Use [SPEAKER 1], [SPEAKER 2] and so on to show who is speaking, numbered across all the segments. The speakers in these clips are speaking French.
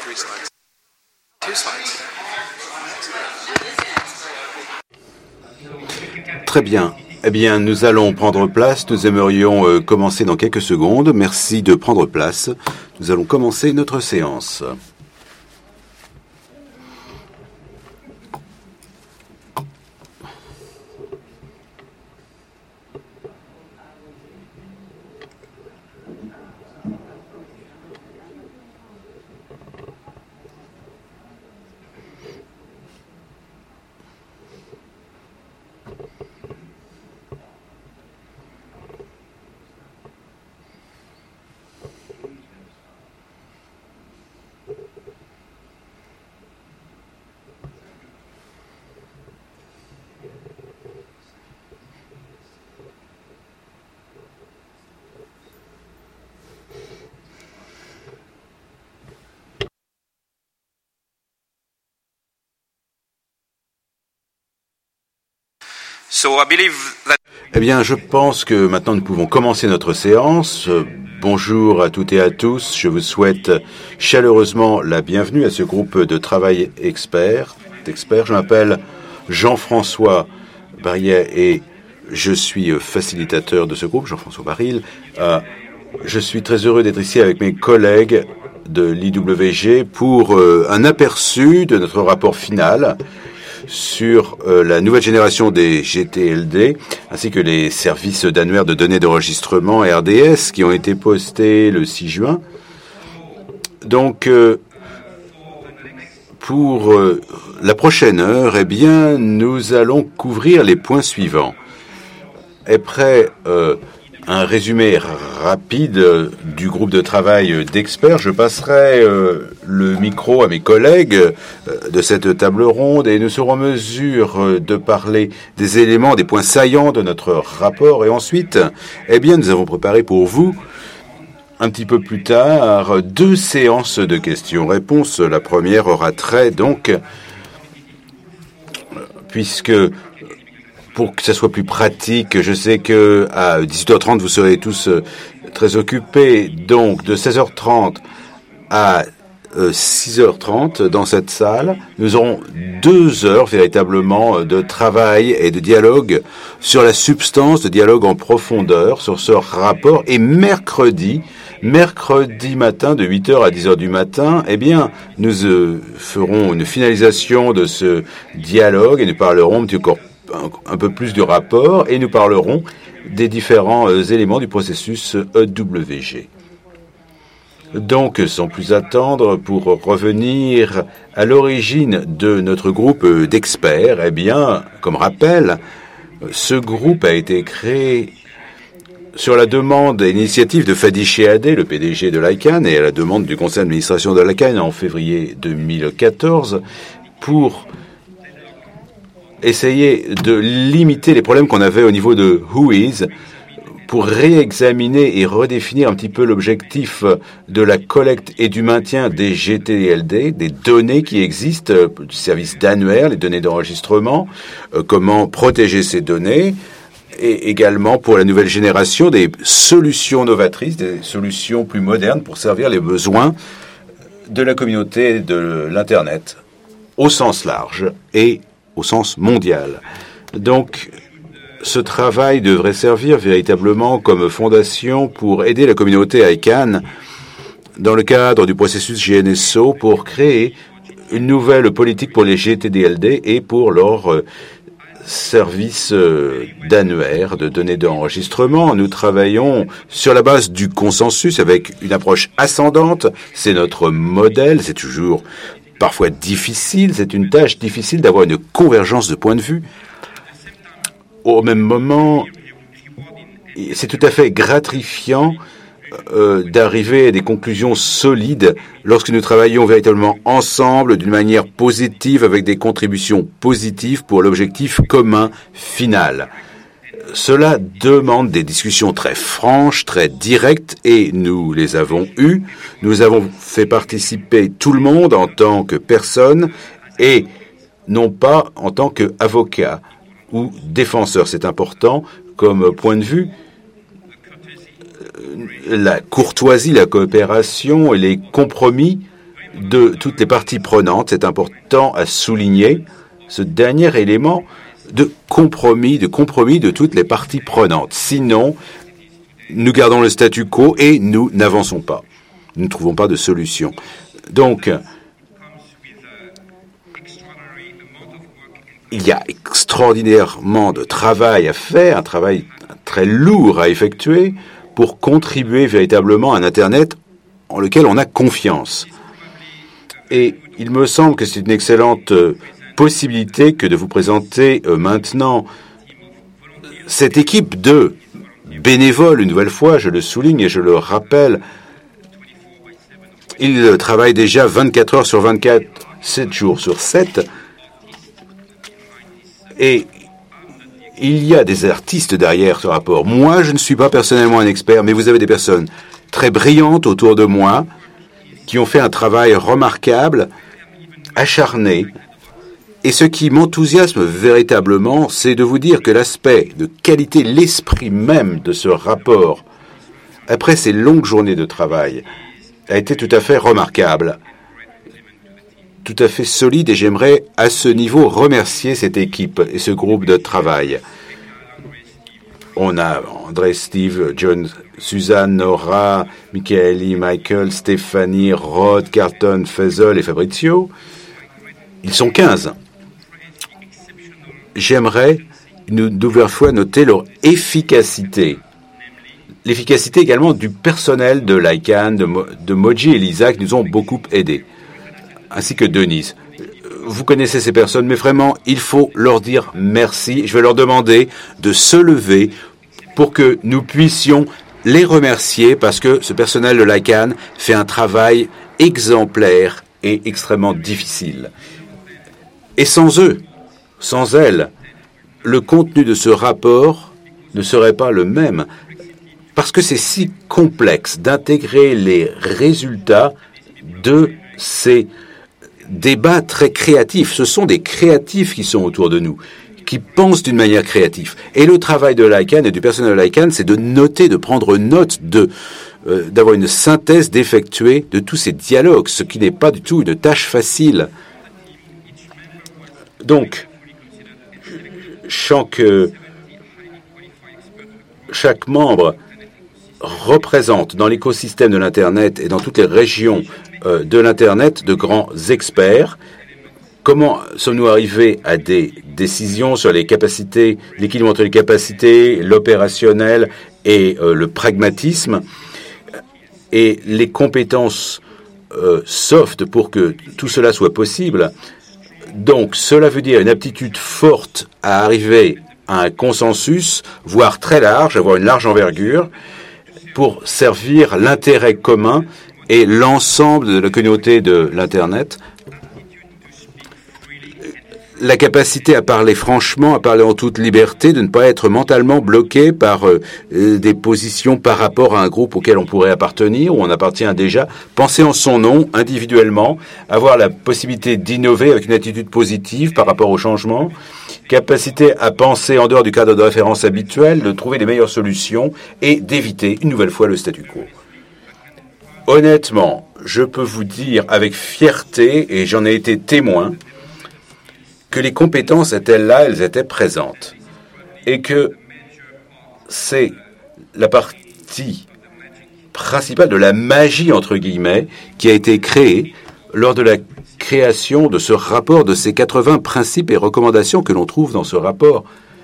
[SPEAKER 1] Très bien. Eh bien, nous allons prendre place. Nous aimerions commencer dans quelques secondes. Merci de prendre place. Nous allons commencer notre séance. Eh bien, je pense que maintenant nous pouvons commencer notre séance. Bonjour à toutes et à tous. Je vous souhaite chaleureusement la bienvenue à ce groupe de travail d'experts. Je m'appelle Jean-François Barillet et je suis facilitateur de ce groupe, Jean-François Baril. Je suis très heureux d'être ici avec mes collègues de l'IWG pour un aperçu de notre rapport final sur la nouvelle génération des GTLD, ainsi que les services d'annuaire de données d'enregistrement RDS qui ont été postés le 6 juin. Donc, pour la prochaine heure, eh bien, nous allons couvrir les points suivants. Après un résumé rapide du groupe de travail d'experts, je passerai le micro à mes collègues de cette table ronde et nous serons en mesure de parler des éléments, des points saillants de notre rapport. Et ensuite, eh bien, nous avons préparé pour vous, un petit peu plus tard, 2 séances de questions-réponses. La première aura trait, donc, puisque pour que ça soit plus pratique, je sais que à 18h30, vous serez tous très occupés. Donc, de 16h30 à 6h30 dans cette salle, nous aurons 2 heures véritablement de travail et de dialogue sur la substance, de dialogue en profondeur sur ce rapport. Et mercredi matin, de 8h à 10h du matin, eh bien, nous ferons une finalisation de ce dialogue et nous parlerons un peu plus du rapport et nous parlerons des différents éléments du processus EWG. Donc, sans plus attendre, pour revenir à l'origine de notre groupe d'experts, eh bien, comme rappel, ce groupe a été créé sur la demande et l'initiative de Fadi Chehadeh, le PDG de l'ICANN, et à la demande du conseil d'administration de l'ICANN en février 2014, pour essayer de limiter les problèmes qu'on avait au niveau de WHOIS, pour réexaminer et redéfinir un petit peu l'objectif de la collecte et du maintien des GTLD, des données qui existent, du service d'annuaire, les données d'enregistrement, comment protéger ces données, et également pour la nouvelle génération des solutions novatrices, des solutions plus modernes pour servir les besoins de la communauté de l'Internet au sens large et au sens mondial. Donc, ce travail devrait servir véritablement comme fondation pour aider la communauté ICANN dans le cadre du processus GNSO pour créer une nouvelle politique pour les GTDLD et pour leur service d'annuaire de données d'enregistrement. Nous travaillons sur la base du consensus avec une approche ascendante. C'est notre modèle. C'est toujours parfois difficile. C'est une tâche difficile d'avoir une convergence de points de vue. Au même moment, c'est tout à fait gratifiant d'arriver à des conclusions solides lorsque nous travaillons véritablement ensemble d'une manière positive avec des contributions positives pour l'objectif commun final. Cela demande des discussions très franches, très directes et nous les avons eues. Nous avons fait participer tout le monde en tant que personne et non pas en tant qu'avocat ou défenseur. C'est important comme point de vue. La courtoisie, la coopération et les compromis de toutes les parties prenantes. C'est important à souligner ce dernier élément de compromis de toutes les parties prenantes. Sinon, nous gardons le statu quo et nous n'avançons pas. Nous ne trouvons pas de solution. Donc, il y a extraordinairement de travail à faire, un travail très lourd à effectuer pour contribuer véritablement à un Internet en lequel on a confiance. Et il me semble que c'est une excellente possibilité que de vous présenter maintenant cette équipe de bénévoles, une nouvelle fois, je le souligne et je le rappelle. Ils travaillent déjà 24 heures sur 24, 7 jours sur 7. Et il y a des artistes derrière ce rapport. Moi, je ne suis pas personnellement un expert, mais vous avez des personnes très brillantes autour de moi qui ont fait un travail remarquable, acharné. Et ce qui m'enthousiasme véritablement, c'est de vous dire que l'aspect de qualité, l'esprit même de ce rapport, après ces longues journées de travail, a été tout à fait remarquable, tout à fait solide, et j'aimerais à ce niveau remercier cette équipe et ce groupe de travail. On a André, Steve, John, Suzanne, Nora, Michaeli, Michael, Stéphanie, Rod, Carlton, Faisal et Fabrizio. Ils sont 15. J'aimerais une nouvelle fois noter leur efficacité. L'efficacité également du personnel de l'ICANN, de Moji et Lisa qui nous ont beaucoup aidés, ainsi que Denise. Vous connaissez ces personnes, mais vraiment, il faut leur dire merci. Je vais leur demander de se lever pour que nous puissions les remercier parce que ce personnel de l'ICANN fait un travail exemplaire et extrêmement difficile. Et sans eux, sans elles, le contenu de ce rapport ne serait pas le même parce que c'est si complexe d'intégrer les résultats de ces débats très créatifs. Ce sont des créatifs qui sont autour de nous, qui pensent d'une manière créative. Et le travail de l'ICANN et du personnel de l'ICANN, c'est de noter, de prendre note, d'avoir une synthèse, d'effectuer de tous ces dialogues, ce qui n'est pas du tout une tâche facile. Donc, chaque membre représente dans l'écosystème de l'Internet et dans toutes les régions de l'Internet de grands experts. Comment sommes-nous arrivés à des décisions sur les capacités, l'équilibre entre les capacités, l'opérationnel et le pragmatisme et les compétences soft pour que tout cela soit possible? Donc, cela veut dire une aptitude forte à arriver à un consensus, voire très large, avoir une large envergure, pour servir l'intérêt commun et l'ensemble de la communauté de l'Internet. La capacité à parler franchement, à parler en toute liberté, de ne pas être mentalement bloqué par des positions par rapport à un groupe auquel on pourrait appartenir ou on appartient déjà. Penser en son nom, individuellement, avoir la possibilité d'innover avec une attitude positive par rapport au changement, capacité à penser en dehors du cadre de référence habituel, de trouver les meilleures solutions et d'éviter une nouvelle fois le statu quo. Honnêtement, je peux vous dire avec fierté, et j'en ai été témoin, que les compétences étaient là, elles étaient présentes. Et que c'est la partie principale de la magie, entre guillemets, qui a été créée lors de la création de ce rapport, de ces 80 principes et recommandations que l'on trouve dans ce rapport.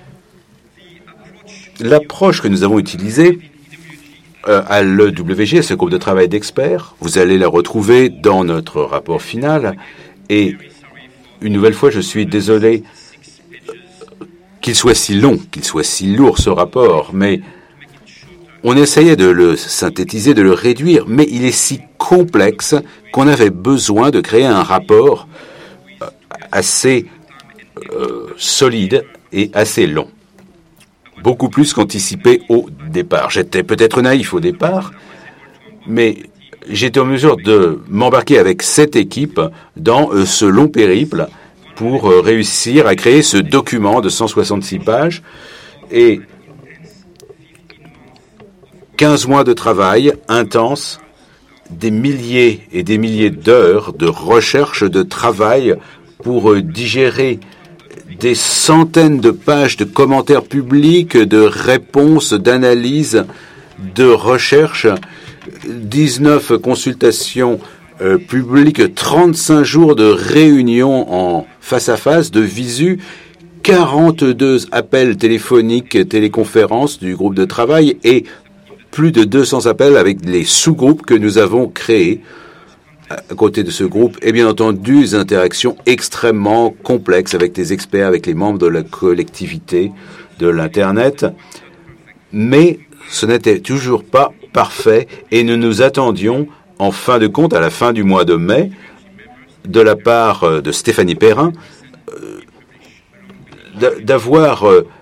[SPEAKER 1] L'approche que nous avons utilisée à l'EWG, ce groupe de travail d'experts, vous allez la retrouver dans notre rapport final. Et une nouvelle fois, je suis désolé qu'il soit si long, qu'il soit si lourd ce rapport, mais on essayait de le synthétiser, de le réduire, mais il est si complexe qu'on avait besoin de créer un rapport assez solide et assez long. Beaucoup plus qu'anticipé au départ. J'étais peut-être naïf au départ, mais j'étais en mesure de m'embarquer avec cette équipe dans ce long périple pour réussir à créer ce document de 166 pages et 15 mois de travail intense des milliers et des milliers d'heures de recherche, de travail pour digérer des centaines de pages de commentaires publics, de réponses, d'analyses, de recherches, 19 consultations publiques, 35 jours de réunions en face-à-face, de visu, 42 appels téléphoniques, téléconférences du groupe de travail et plus de 200 appels avec les sous-groupes que nous avons créés à côté de ce groupe et bien entendu des interactions extrêmement complexes avec des experts, avec les membres de la collectivité de l'Internet. Mais ce n'était toujours pas parfait et nous nous attendions en fin de compte, à la fin du mois de mai, de la part de Stéphanie Perrin, d'avoir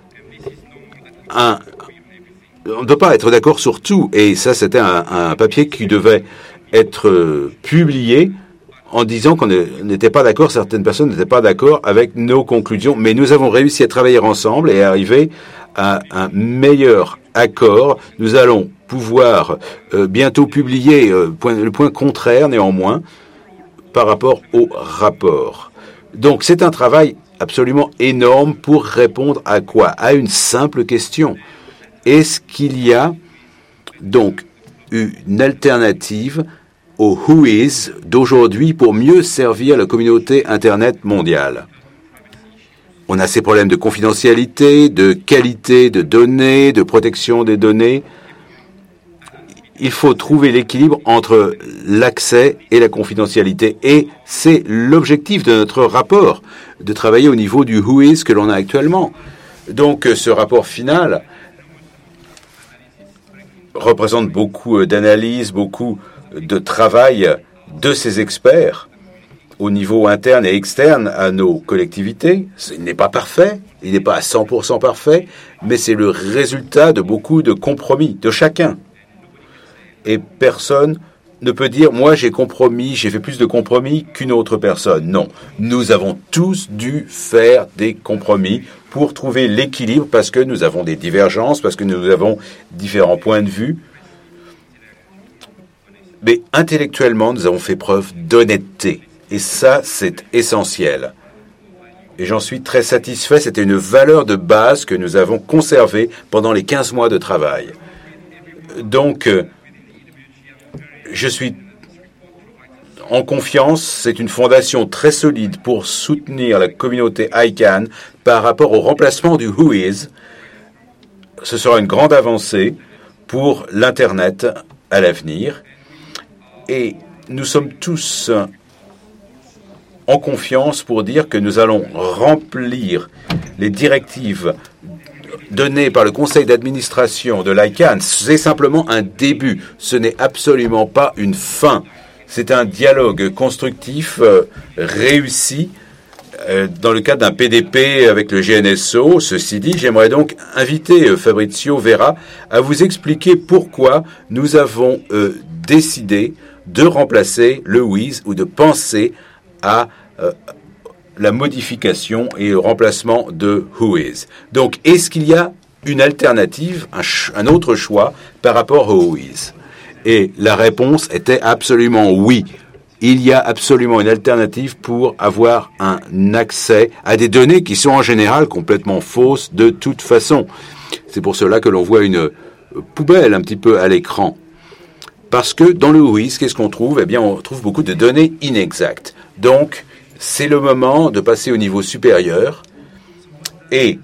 [SPEAKER 1] on ne peut pas être d'accord sur tout. Et ça, c'était un papier qui devait être publié en disant qu'on n'était pas d'accord, certaines personnes n'étaient pas d'accord avec nos conclusions. Mais nous avons réussi à travailler ensemble et à arriver à un meilleur accord. Nous allons pouvoir bientôt publier le point contraire, néanmoins, par rapport au rapport. Donc, c'est un travail absolument énorme pour répondre à quoi? À une simple question. Est-ce qu'il y a donc une alternative au Whois d'aujourd'hui pour mieux servir la communauté Internet mondiale? On a ces problèmes de confidentialité, de qualité de données, de protection des données. Il faut trouver l'équilibre entre l'accès et la confidentialité. Et c'est l'objectif de notre rapport, de travailler au niveau du Whois que l'on a actuellement. Donc ce rapport final représente beaucoup d'analyses, beaucoup de travail de ces experts au niveau interne et externe à nos collectivités. Il n'est pas parfait, il n'est pas à 100% parfait, mais c'est le résultat de beaucoup de compromis de chacun. Et personne ne peut dire « moi j'ai compromis, j'ai fait plus de compromis qu'une autre personne ». Non, nous avons tous dû faire des compromis pour trouver l'équilibre parce que nous avons des divergences, parce que nous avons différents points de vue. Mais intellectuellement, nous avons fait preuve d'honnêteté. Et ça, c'est essentiel. Et j'en suis très satisfait. C'était une valeur de base que nous avons conservée pendant les 15 mois de travail. Donc, je suis en confiance. C'est une fondation très solide pour soutenir la communauté ICANN par rapport au remplacement du Whois. Ce sera une grande avancée pour l'Internet à l'avenir. Et nous sommes tous en confiance pour dire que nous allons remplir les directives données par le conseil d'administration de l'ICANN. C'est simplement un début. Ce n'est absolument pas une fin. C'est un dialogue constructif réussi dans le cadre d'un PDP avec le GNSO. Ceci dit, j'aimerais donc inviter Fabrizio Vera à vous expliquer pourquoi nous avons décidé de remplacer le Whois ou de penser à la modification et le remplacement de Whois. Donc, est-ce qu'il y a une alternative, un autre choix par rapport au Whois? Et la réponse était absolument oui. Il y a absolument une alternative pour avoir un accès à des données qui sont en général complètement fausses de toute façon. C'est pour cela que l'on voit une poubelle un petit peu à l'écran. Parce que dans le Whois, qu'est-ce qu'on trouve? Eh bien, on trouve beaucoup de données inexactes. Donc, c'est le moment de passer au niveau supérieur. Et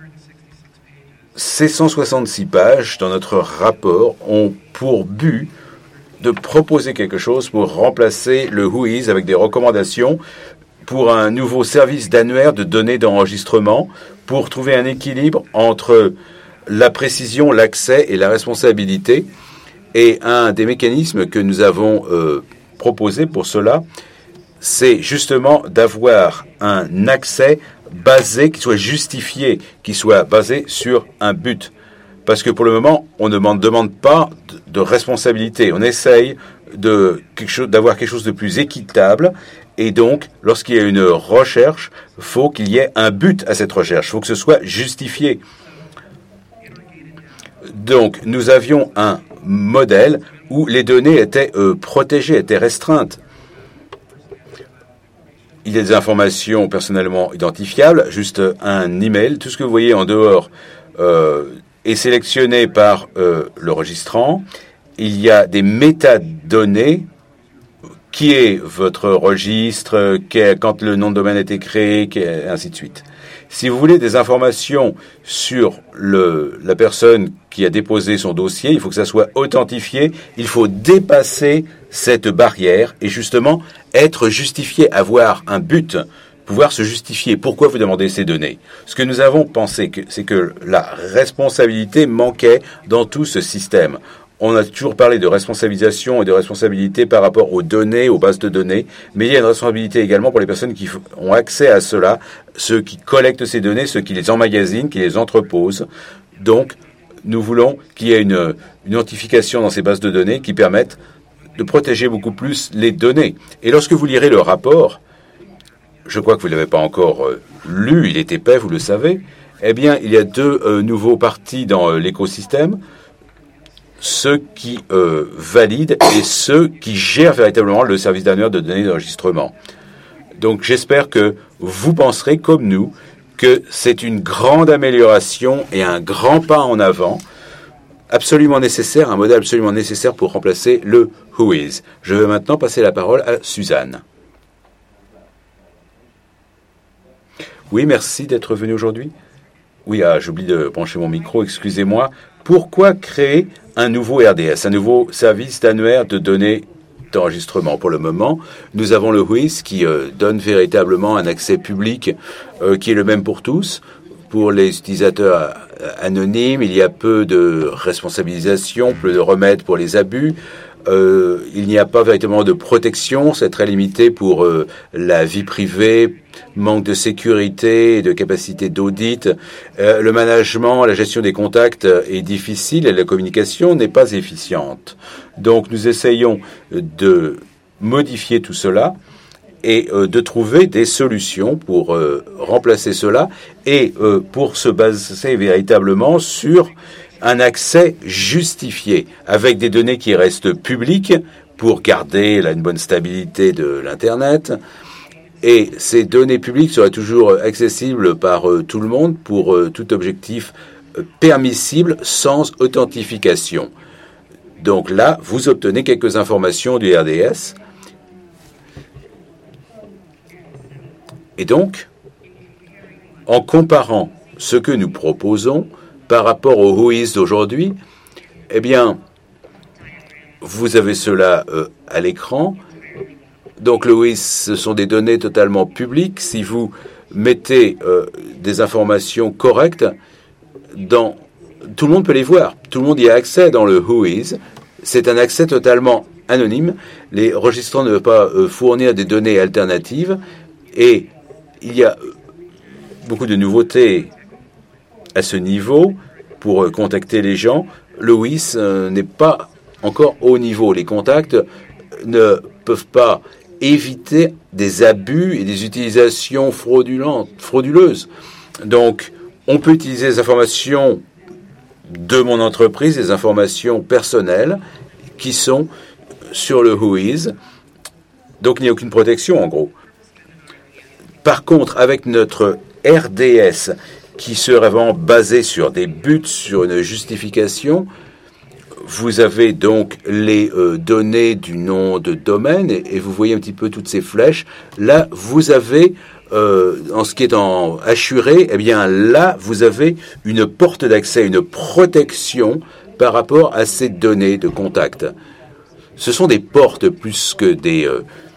[SPEAKER 1] ces 166 pages dans notre rapport ont pour but de proposer quelque chose pour remplacer le Whois avec des recommandations pour un nouveau service d'annuaire de données d'enregistrement, pour trouver un équilibre entre la précision, l'accès et la responsabilité. Et un des mécanismes que nous avons proposé pour cela, c'est justement d'avoir un accès basé, qui soit justifié, qui soit basé sur un but. Parce que pour le moment, on ne demande pas de responsabilité. On essaye d'avoir quelque chose de plus équitable. Et donc, lorsqu'il y a une recherche, il faut qu'il y ait un but à cette recherche. Il faut que ce soit justifié. Donc, nous avions un modèle où les données étaient protégées, étaient restreintes. Il y a des informations personnellement identifiables, juste un email. Tout ce que vous voyez en dehors est sélectionné par le registrant. Il y a des métadonnées. Qui est votre registre, quand le nom de domaine a été créé, et ainsi de suite. Si vous voulez des informations sur la personne qui a déposé son dossier, il faut que ça soit authentifié, il faut dépasser cette barrière et justement être justifié, avoir un but, pouvoir se justifier. Pourquoi vous demandez ces données? Ce que nous avons pensé, c'est que la responsabilité manquait dans tout ce système. On a toujours parlé de responsabilisation et de responsabilité par rapport aux données, aux bases de données, mais il y a une responsabilité également pour les personnes qui ont accès à cela, ceux qui collectent ces données, ceux qui les emmagasinent, qui les entreposent. Donc, nous voulons qu'il y ait une identification dans ces bases de données qui permettent de protéger beaucoup plus les données. Et lorsque vous lirez le rapport, je crois que vous ne l'avez pas encore lu, il est épais, vous le savez, eh bien, il y a deux nouveaux partis dans l'écosystème. Ceux qui valident et ceux qui gèrent véritablement le service d'annuaire de données d'enregistrement. Donc j'espère que vous penserez, comme nous, que c'est une grande amélioration et un grand pas en avant, absolument nécessaire, un modèle absolument nécessaire pour remplacer le Whois. Je vais maintenant passer la parole à Suzanne. Oui, merci d'être venu aujourd'hui. Oui, j'oublie de brancher mon micro, excusez-moi. Pourquoi créer un nouveau RDS, un nouveau service d'annuaire de données d'enregistrement? Pour le moment, nous avons le Whois qui donne véritablement un accès public qui est le même pour tous. Pour les utilisateurs anonymes, il y a peu de responsabilisation, peu de remèdes pour les abus. Il n'y a pas véritablement de protection, c'est très limité pour la vie privée, manque de sécurité et de capacité d'audit. Le management, la gestion des contacts est difficile et la communication n'est pas efficiente. Donc nous essayons de modifier tout cela et de trouver des solutions pour remplacer cela et pour se baser véritablement sur un accès justifié, avec des données qui restent publiques pour garder une bonne stabilité de l'Internet. Et ces données publiques seraient toujours accessibles par tout le monde pour tout objectif permissible sans authentification. Donc là, vous obtenez quelques informations du RDS. Et donc, en comparant ce que nous proposons par rapport au Whois d'aujourd'hui, eh bien, vous avez cela à l'écran. Donc le Whois, ce sont des données totalement publiques. Si vous mettez des informations correctes, tout le monde peut les voir. Tout le monde y a accès dans le Whois. C'est un accès totalement anonyme. Les registrants ne peuvent pas fournir des données alternatives. Et il y a beaucoup de nouveautés à ce niveau pour contacter les gens. Le Whois n'est pas encore au niveau. Les contacts ne peuvent pas éviter des abus et des utilisations frauduleuses. Donc, on peut utiliser les informations de mon entreprise, des informations personnelles qui sont sur le Whois. Donc, il n'y a aucune protection, en gros. Par contre, avec notre RDS, qui serait vraiment basé sur des buts, sur une justification, vous avez donc les données du nom de domaine et vous voyez un petit peu toutes ces flèches. Là, vous avez, en ce qui est en assuré, eh bien là, vous avez une porte d'accès, une protection par rapport à ces données de contact. Ce sont des portes plus que des...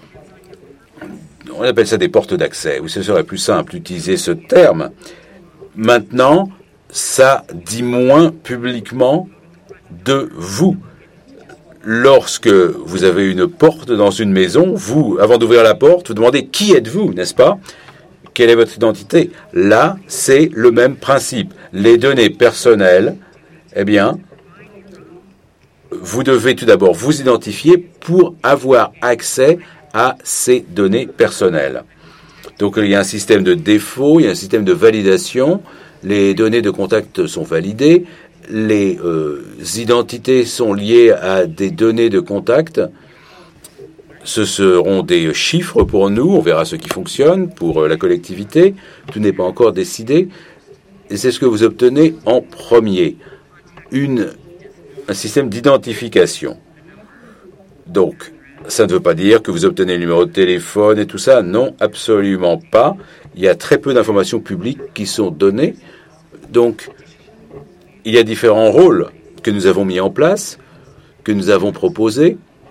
[SPEAKER 1] on appelle ça des portes d'accès. Ce serait plus simple d'utiliser ce terme. Maintenant, ça dit moins publiquement de vous. Lorsque vous avez une porte dans une maison, vous, avant d'ouvrir la porte, vous demandez qui êtes-vous, n'est-ce pas? Quelle est votre identité? Là, c'est le même principe. Les données personnelles, eh bien, vous devez tout d'abord vous identifier pour avoir accès à ces données personnelles. Donc, il y a un système de défaut, il y a un système de validation. Les données de contact sont validées. les identités sont liées à des données de contact. Ce seront des chiffres pour nous, on verra ce qui fonctionne pour la collectivité. Tout n'est pas encore décidé. Et c'est ce que vous obtenez en premier, un système d'identification. Donc, ça ne veut pas dire que vous obtenez le numéro de téléphone et tout ça. Non, absolument pas. Il y a très peu d'informations publiques qui sont données. Donc, il y a différents rôles que nous avons mis en place, que nous avons proposés.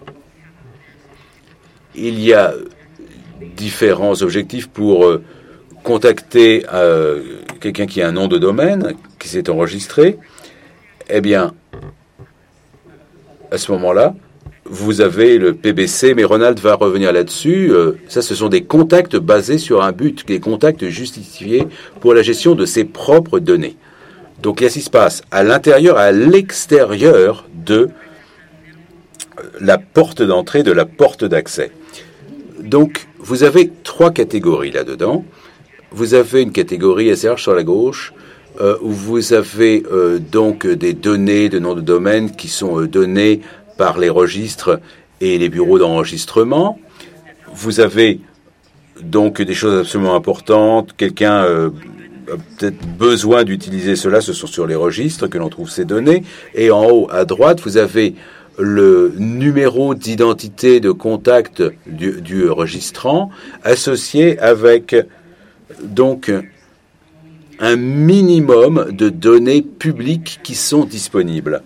[SPEAKER 1] Il y a différents objectifs pour contacter quelqu'un qui a un nom de domaine, qui s'est enregistré. Eh bien, à ce moment-là, vous avez le PBC, mais Ronald va revenir là-dessus. Ça, ce sont des contacts basés sur un but, des contacts justifiés pour la gestion de ses propres données. Donc, qu'est-ce qui se passe à l'intérieur, à l'extérieur de la porte d'entrée, de la porte d'accès. Donc, vous avez trois catégories là-dedans. Vous avez une catégorie assez large sur la gauche, où vous avez donc des données de nom de domaine qui sont données par les registres et les bureaux d'enregistrement. Vous avez donc des choses absolument importantes. Quelqu'un a peut-être besoin d'utiliser cela. Ce sont sur les registres que l'on trouve ces données. Et en haut à droite, vous avez le numéro d'identité de contact du registrant associé avec donc un minimum de données publiques qui sont disponibles.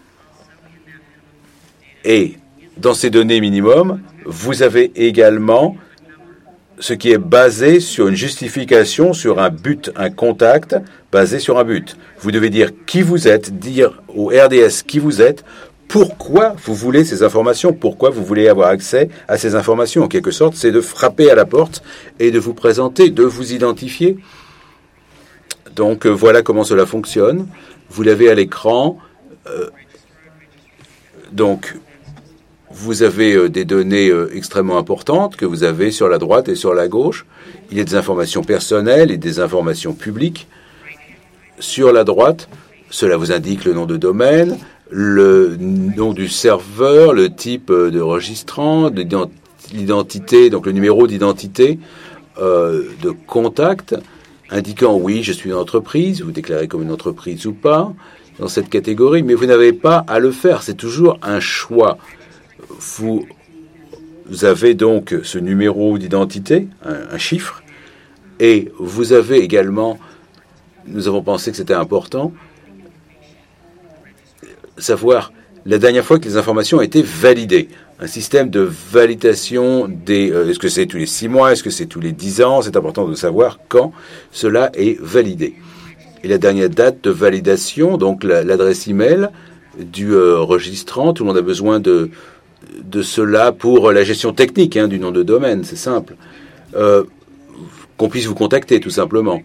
[SPEAKER 1] Et dans ces données minimum, vous avez également ce qui est basé sur une justification, sur un but, un contact basé sur un but. Vous devez dire qui vous êtes, dire au RDS qui vous êtes, pourquoi vous voulez ces informations, pourquoi vous voulez avoir accès à ces informations. En quelque sorte, c'est de frapper à la porte et de vous présenter, de vous identifier. Donc voilà comment cela fonctionne. Vous l'avez à l'écran. Donc vous avez des données extrêmement importantes que vous avez sur la droite et sur la gauche. Il y a des informations personnelles et des informations publiques. Sur la droite, cela vous indique le nom de domaine, le nom du serveur, le type de registrant, l'identité, donc le numéro d'identité de contact, indiquant oui, je suis une entreprise, vous déclarez comme une entreprise ou pas dans cette catégorie, mais vous n'avez pas à le faire, c'est toujours un choix. Vous avez donc ce numéro d'identité, un chiffre, et vous avez également, nous avons pensé que c'était important, savoir la dernière fois que les informations ont été validées. Un système de validation est-ce que c'est tous les 6 mois, est-ce que c'est tous les 10 ans, c'est important de savoir quand cela est validé. Et la dernière date de validation, donc l'adresse email du registrant, tout le monde a besoin de cela pour la gestion technique du nom de domaine, c'est simple. Qu'on puisse vous contacter, tout simplement.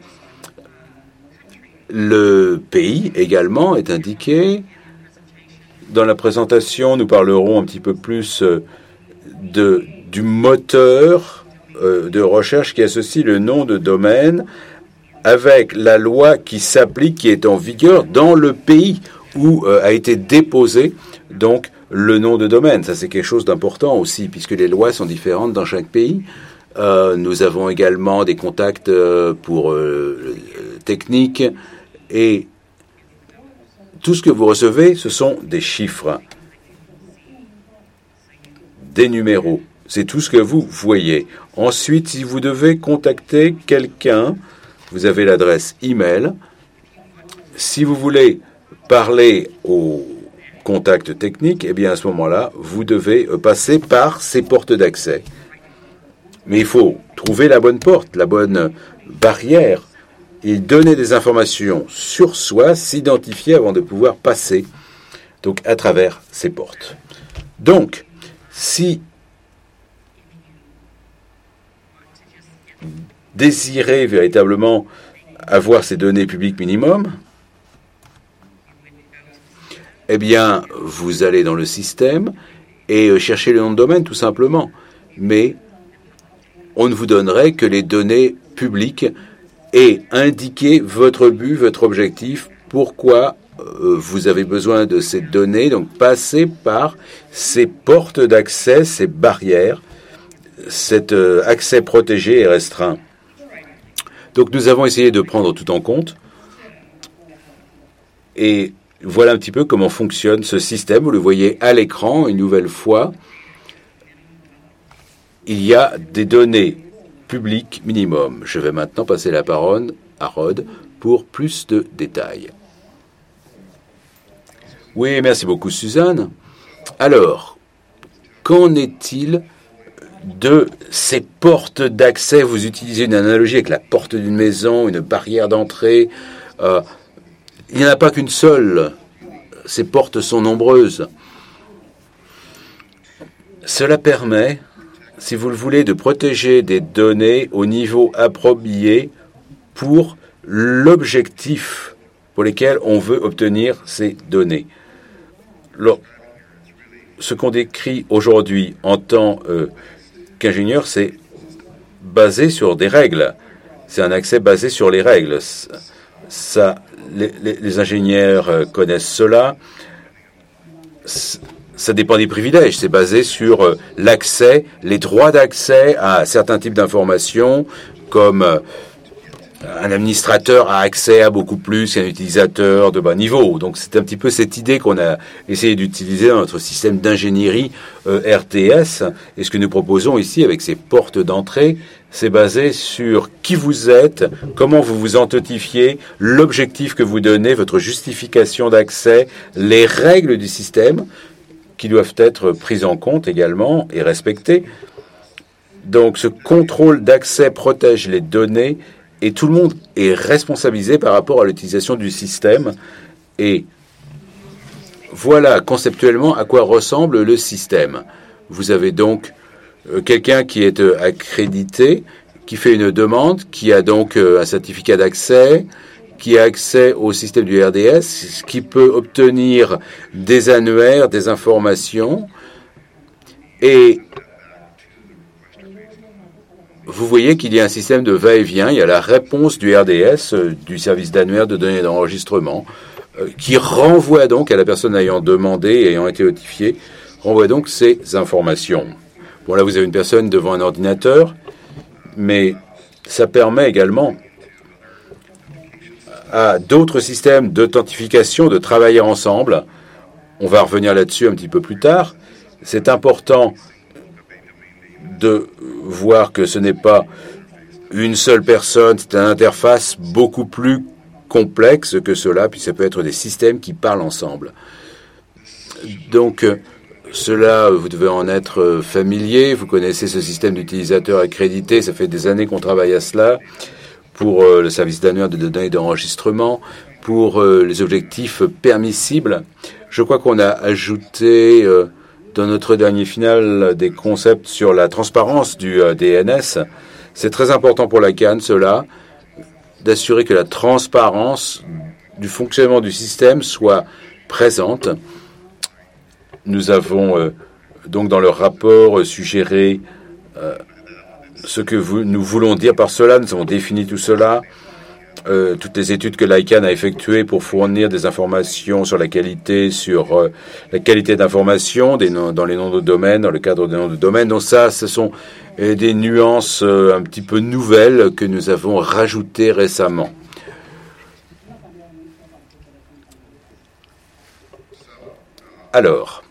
[SPEAKER 1] Le pays également est indiqué. Dans la présentation, nous parlerons un petit peu plus du moteur de recherche qui associe le nom de domaine avec la loi qui s'applique, qui est en vigueur dans le pays où a été déposé donc le nom de domaine. Ça, c'est quelque chose d'important aussi, puisque les lois sont différentes dans chaque pays. Nous avons également des contacts pour techniques et tout ce que vous recevez, ce sont des chiffres, des numéros. C'est tout ce que vous voyez. Ensuite, si vous devez contacter quelqu'un, vous avez l'adresse email. Si vous voulez parler au contact technique, eh bien à ce moment-là, vous devez passer par ces portes d'accès. Mais il faut trouver la bonne porte, la bonne barrière. Et donner des informations sur soi, s'identifier avant de pouvoir passer donc à travers ces portes. Donc, si désirez véritablement avoir ces données publiques minimum, eh bien, vous allez dans le système et chercher le nom de domaine tout simplement. Mais on ne vous donnerait que les données publiques et indiquer votre but, votre objectif, pourquoi vous avez besoin de ces données, donc passez par ces portes d'accès, ces barrières, cet accès protégé et restreint. Donc nous avons essayé de prendre tout en compte et voilà un petit peu comment fonctionne ce système. Vous le voyez à l'écran une nouvelle fois. Il y a des données publiques minimum. Je vais maintenant passer la parole à Rod pour plus de détails. Oui, merci beaucoup Suzanne. Alors, qu'en est-il de ces portes d'accès? Vous utilisez une analogie avec la porte d'une maison, une barrière d'entrée. Il n'y en a pas qu'une seule. Ces portes sont nombreuses. Cela permet, si vous le voulez, de protéger des données au niveau approprié pour l'objectif pour lequel on veut obtenir ces données. Ce qu'on décrit aujourd'hui en tant qu'ingénieur, c'est basé sur des règles. C'est un accès basé sur les règles. Les ingénieurs connaissent cela. Ça dépend des privilèges. C'est basé sur l'accès, les droits d'accès à certains types d'informations, comme un administrateur a accès à beaucoup plus qu'un utilisateur de bas niveau. Donc c'est un petit peu cette idée qu'on a essayé d'utiliser dans notre système d'ingénierie RTS. Et ce que nous proposons ici avec ces portes d'entrée, c'est basé sur qui vous êtes, comment vous vous authentifiez, l'objectif que vous donnez, votre justification d'accès, les règles du système qui doivent être prises en compte également et respectées. Donc ce contrôle d'accès protège les données et tout le monde est responsabilisé par rapport à l'utilisation du système. Et voilà conceptuellement à quoi ressemble le système. Vous avez donc quelqu'un qui est accrédité, qui fait une demande, qui a donc un certificat d'accès, qui a accès au système du RDS, qui peut obtenir des annuaires, des informations. Et vous voyez qu'il y a un système de va-et-vient. Il y a la réponse du RDS, du service d'annuaire de données d'enregistrement, qui renvoie donc à la personne ayant demandé et ayant été notifiée, renvoie donc ces informations. Bon, là, vous avez une personne devant un ordinateur, mais ça permet également à d'autres systèmes d'authentification de travailler ensemble. On va revenir là-dessus un petit peu plus tard. C'est important de voir que ce n'est pas une seule personne, c'est une interface beaucoup plus complexe que cela, puis ça peut être des systèmes qui parlent ensemble. Donc, cela, vous devez en être familier, vous connaissez ce système d'utilisateurs accrédités, ça fait des années qu'on travaille à cela, pour le service d'annuaire de données d'enregistrement, pour les objectifs permissibles. Je crois qu'on a ajouté dans notre dernier final des concepts sur la transparence du DNS. C'est très important pour la CAN, cela, d'assurer que la transparence du fonctionnement du système soit présente. Nous avons donc dans le rapport suggéré ce que nous voulons dire par cela. Nous avons défini tout cela. Toutes les études que l'ICANN a effectuées pour fournir des informations sur la qualité d'information dans les noms de domaine, dans le cadre des noms de domaine. Donc ça, ce sont des nuances un petit peu nouvelles que nous avons rajoutées récemment. Alors,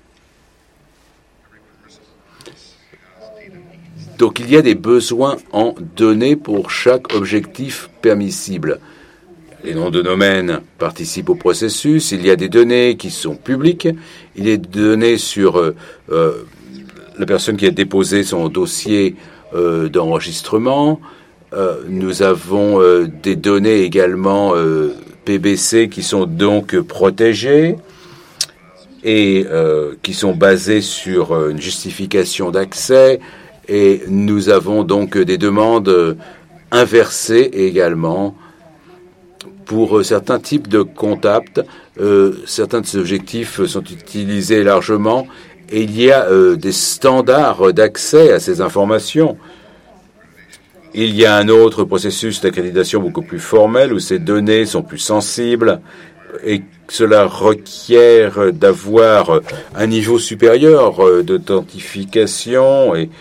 [SPEAKER 1] donc il y a des besoins en données pour chaque objectif permissible. Les noms de domaine participent au processus. Il y a des données qui sont publiques. Il y a des données sur la personne qui a déposé son dossier d'enregistrement. Nous avons des données également PBC qui sont donc protégées et qui sont basées sur une justification d'accès. Et nous avons donc des demandes inversées également pour certains types de contacts. Certains de ces objectifs sont utilisés largement et il y a des standards d'accès à ces informations. Il y a un autre processus d'accréditation beaucoup plus formel où ces données sont plus sensibles, et cela requiert d'avoir un niveau supérieur d'authentification. Et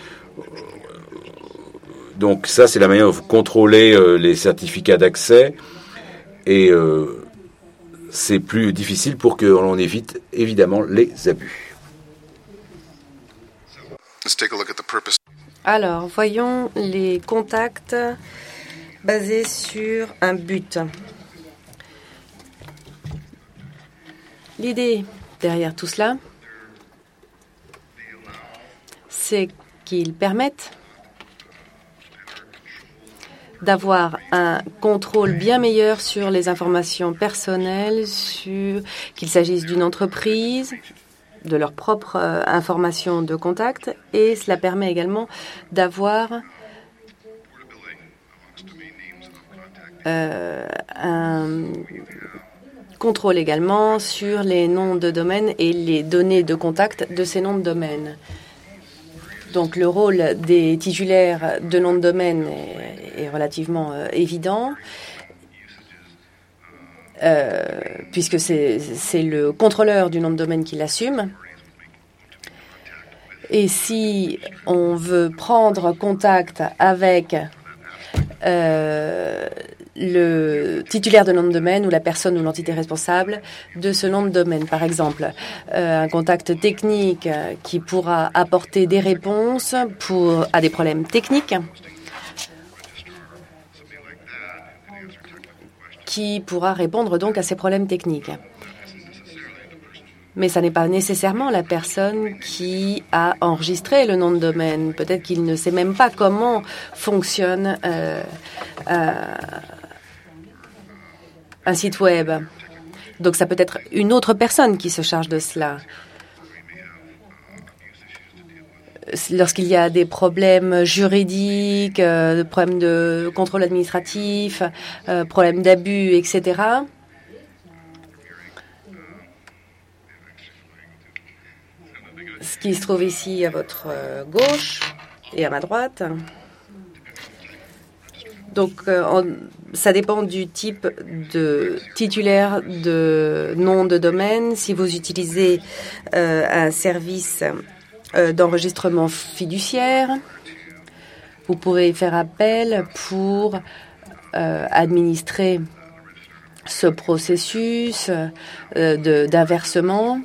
[SPEAKER 1] donc ça, c'est la manière de contrôler les certificats d'accès. Et c'est plus difficile pour que l'on évite évidemment les abus.
[SPEAKER 2] Alors, voyons les contacts basés sur un but. L'idée derrière tout cela, c'est qu'ils permettent d'avoir un contrôle bien meilleur sur les informations personnelles, qu'il s'agisse d'une entreprise, de leurs propres informations de contact, et cela permet également d'avoir un contrôle également sur les noms de domaine et les données de contact de ces noms de domaine. Donc le rôle des titulaires de noms de domaine est relativement évident, puisque c'est le contrôleur du nom de domaine qui l'assume. Et si on veut prendre contact avec le titulaire de nom de domaine ou la personne ou l'entité responsable de ce nom de domaine, par exemple, un contact technique qui pourra apporter des réponses à des problèmes techniques, qui pourra répondre donc à ces problèmes techniques. Mais ça n'est pas nécessairement la personne qui a enregistré le nom de domaine. Peut-être qu'il ne sait même pas comment fonctionne un site web. Donc ça peut être une autre personne qui se charge de cela. Lorsqu'il y a des problèmes juridiques, des problèmes de contrôle administratif, problèmes d'abus, etc., ce qui se trouve ici à votre gauche et à ma droite. Donc, ça dépend du type de titulaire de nom de domaine. Si vous utilisez un service d'enregistrement fiduciaire, vous pouvez faire appel pour administrer ce processus d'inversement.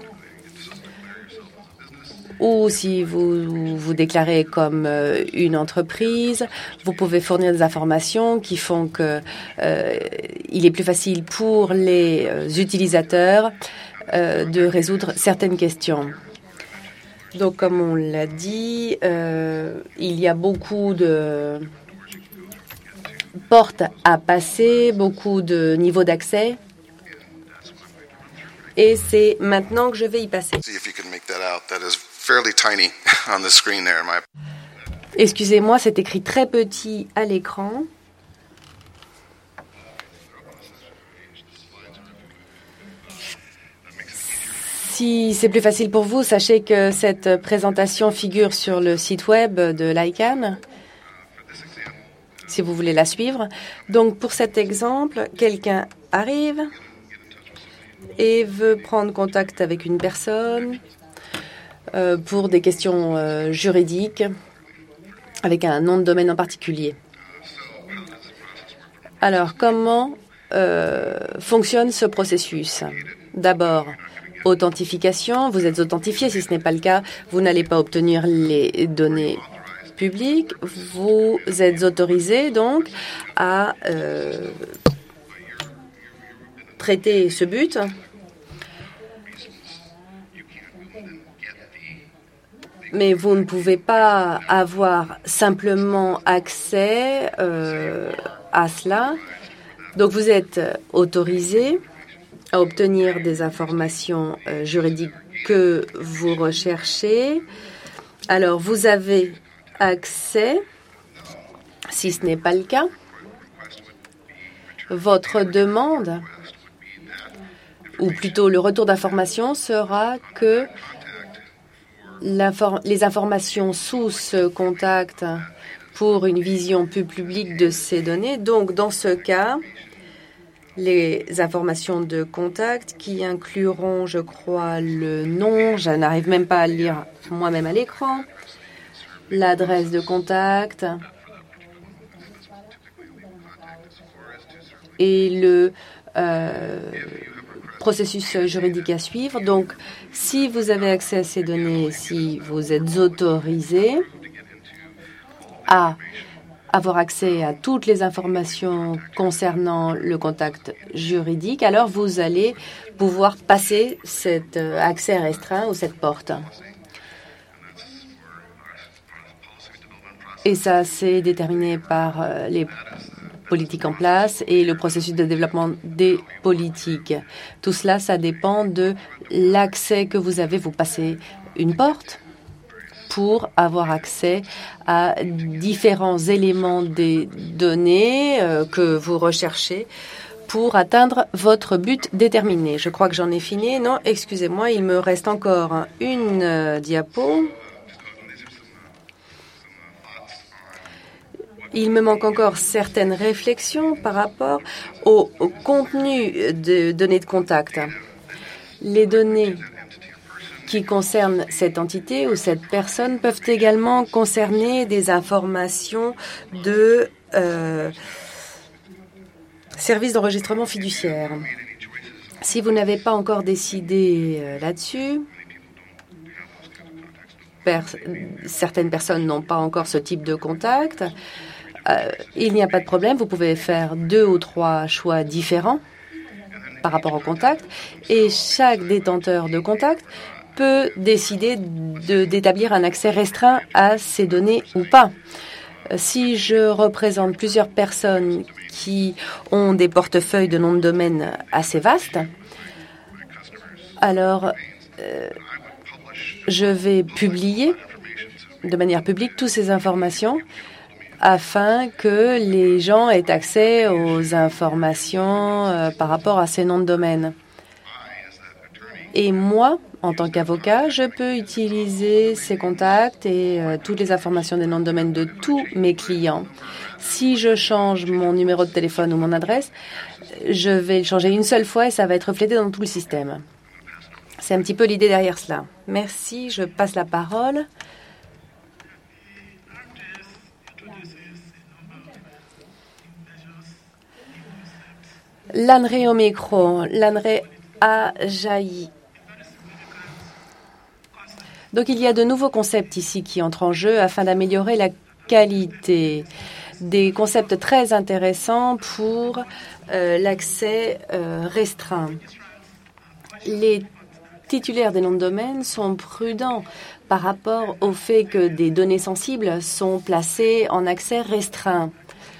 [SPEAKER 2] Ou si vous vous déclarez comme une entreprise, vous pouvez fournir des informations qui font que il est plus facile pour les utilisateurs de résoudre certaines questions. Donc, comme on l'a dit, il y a beaucoup de portes à passer, beaucoup de niveaux d'accès. Et c'est maintenant que je vais y passer. Excusez-moi, c'est écrit très petit à l'écran. Si c'est plus facile pour vous, sachez que cette présentation figure sur le site web de l'ICANN, si vous voulez la suivre. Donc, pour cet exemple, quelqu'un arrive et veut prendre contact avec une personne pour des questions juridiques avec un nom de domaine en particulier. Alors, comment fonctionne ce processus? D'abord, authentification. Vous êtes authentifié. Si ce n'est pas le cas, vous n'allez pas obtenir les données publiques. Vous êtes autorisé donc à traiter ce but. Mais vous ne pouvez pas avoir simplement accès à cela. Donc, vous êtes autorisé à obtenir des informations juridiques que vous recherchez. Alors, vous avez accès, si ce n'est pas le cas, votre demande, ou plutôt le retour d'information sera que les informations sous ce contact pour une vision plus publique de ces données. Donc, dans ce cas, les informations de contact qui incluront, je crois, le nom, je n'arrive même pas à le lire moi-même à l'écran, l'adresse de contact et le processus juridique à suivre. Donc, si vous avez accès à ces données, si vous êtes autorisé à avoir accès à toutes les informations concernant le contact juridique, alors vous allez pouvoir passer cet accès restreint ou cette porte. Et ça, c'est déterminé par les politiques en place et le processus de développement des politiques. Tout cela, ça dépend de l'accès que vous avez. Vous passez une porte pour avoir accès à différents éléments des données que vous recherchez pour atteindre votre but déterminé. Je crois que j'en ai fini. Non, excusez-moi, il me reste encore une diapo. Il me manque encore certaines réflexions par rapport au contenu de données de contact. Les données qui concernent cette entité ou cette personne peuvent également concerner des informations de services d'enregistrement fiduciaire. Si vous n'avez pas encore décidé là-dessus, certaines personnes n'ont pas encore ce type de contact. Il n'y a pas de problème, vous pouvez faire 2 ou 3 choix différents par rapport au contact et chaque détenteur de contact peut décider d'établir un accès restreint à ces données ou pas. Si je représente plusieurs personnes qui ont des portefeuilles de noms de domaine assez vastes, alors je vais publier de manière publique toutes ces informations afin que les gens aient accès aux informations par rapport à ces noms de domaine. Et moi, en tant qu'avocat, je peux utiliser ces contacts et toutes les informations des noms de domaine de tous mes clients. Si je change mon numéro de téléphone ou mon adresse, je vais le changer une seule fois et ça va être reflété dans tout le système. C'est un petit peu l'idée derrière cela. Merci, je passe la parole. Lanré au micro. Lanré Ajayi. Donc, il y a de nouveaux concepts ici qui entrent en jeu afin d'améliorer la qualité. Des concepts très intéressants pour l'accès restreint. Les titulaires des noms de domaine sont prudents par rapport au fait que des données sensibles sont placées en accès restreint.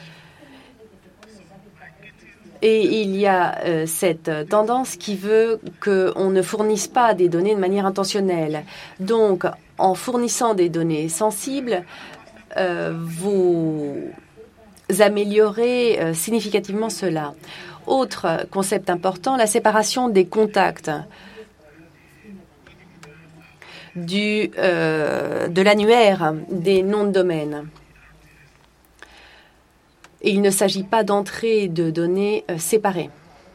[SPEAKER 2] Et il y a cette tendance qui veut qu'on ne fournisse pas des données de manière intentionnelle. Donc, en fournissant des données sensibles, vous améliorez significativement cela. Autre concept important, la séparation des contacts de l'annuaire des noms de domaine. Il ne s'agit pas d'entrée de données séparées.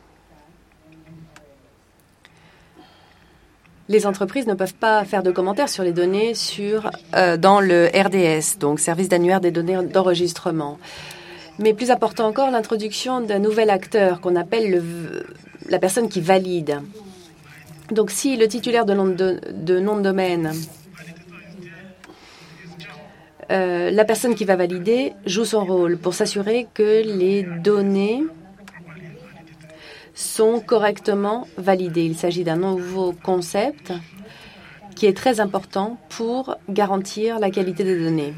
[SPEAKER 2] Les entreprises ne peuvent pas faire de commentaires sur les données dans le RDS, donc Service d'annuaire des données d'enregistrement. Mais plus important encore, l'introduction d'un nouvel acteur qu'on appelle la personne qui valide. Donc si le titulaire de nom de domaine, la personne qui va valider joue son rôle pour s'assurer que les données sont correctement validées. Il s'agit d'un nouveau concept qui est très important pour garantir la qualité des données.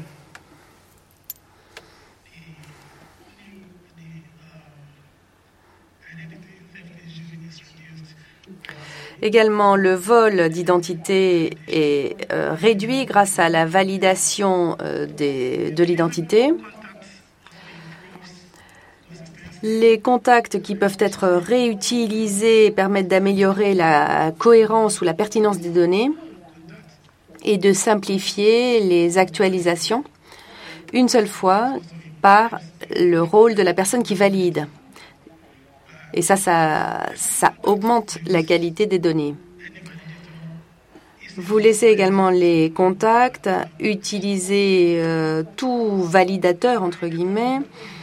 [SPEAKER 2] Également, le vol d'identité est réduit grâce à la validation de l'identité. Les contacts qui peuvent être réutilisés permettent d'améliorer la cohérence ou la pertinence des données et de simplifier les actualisations une seule fois par le rôle de la personne qui valide. Et ça augmente la qualité des données. Vous laissez également les contacts, utiliser tout validateur, entre guillemets.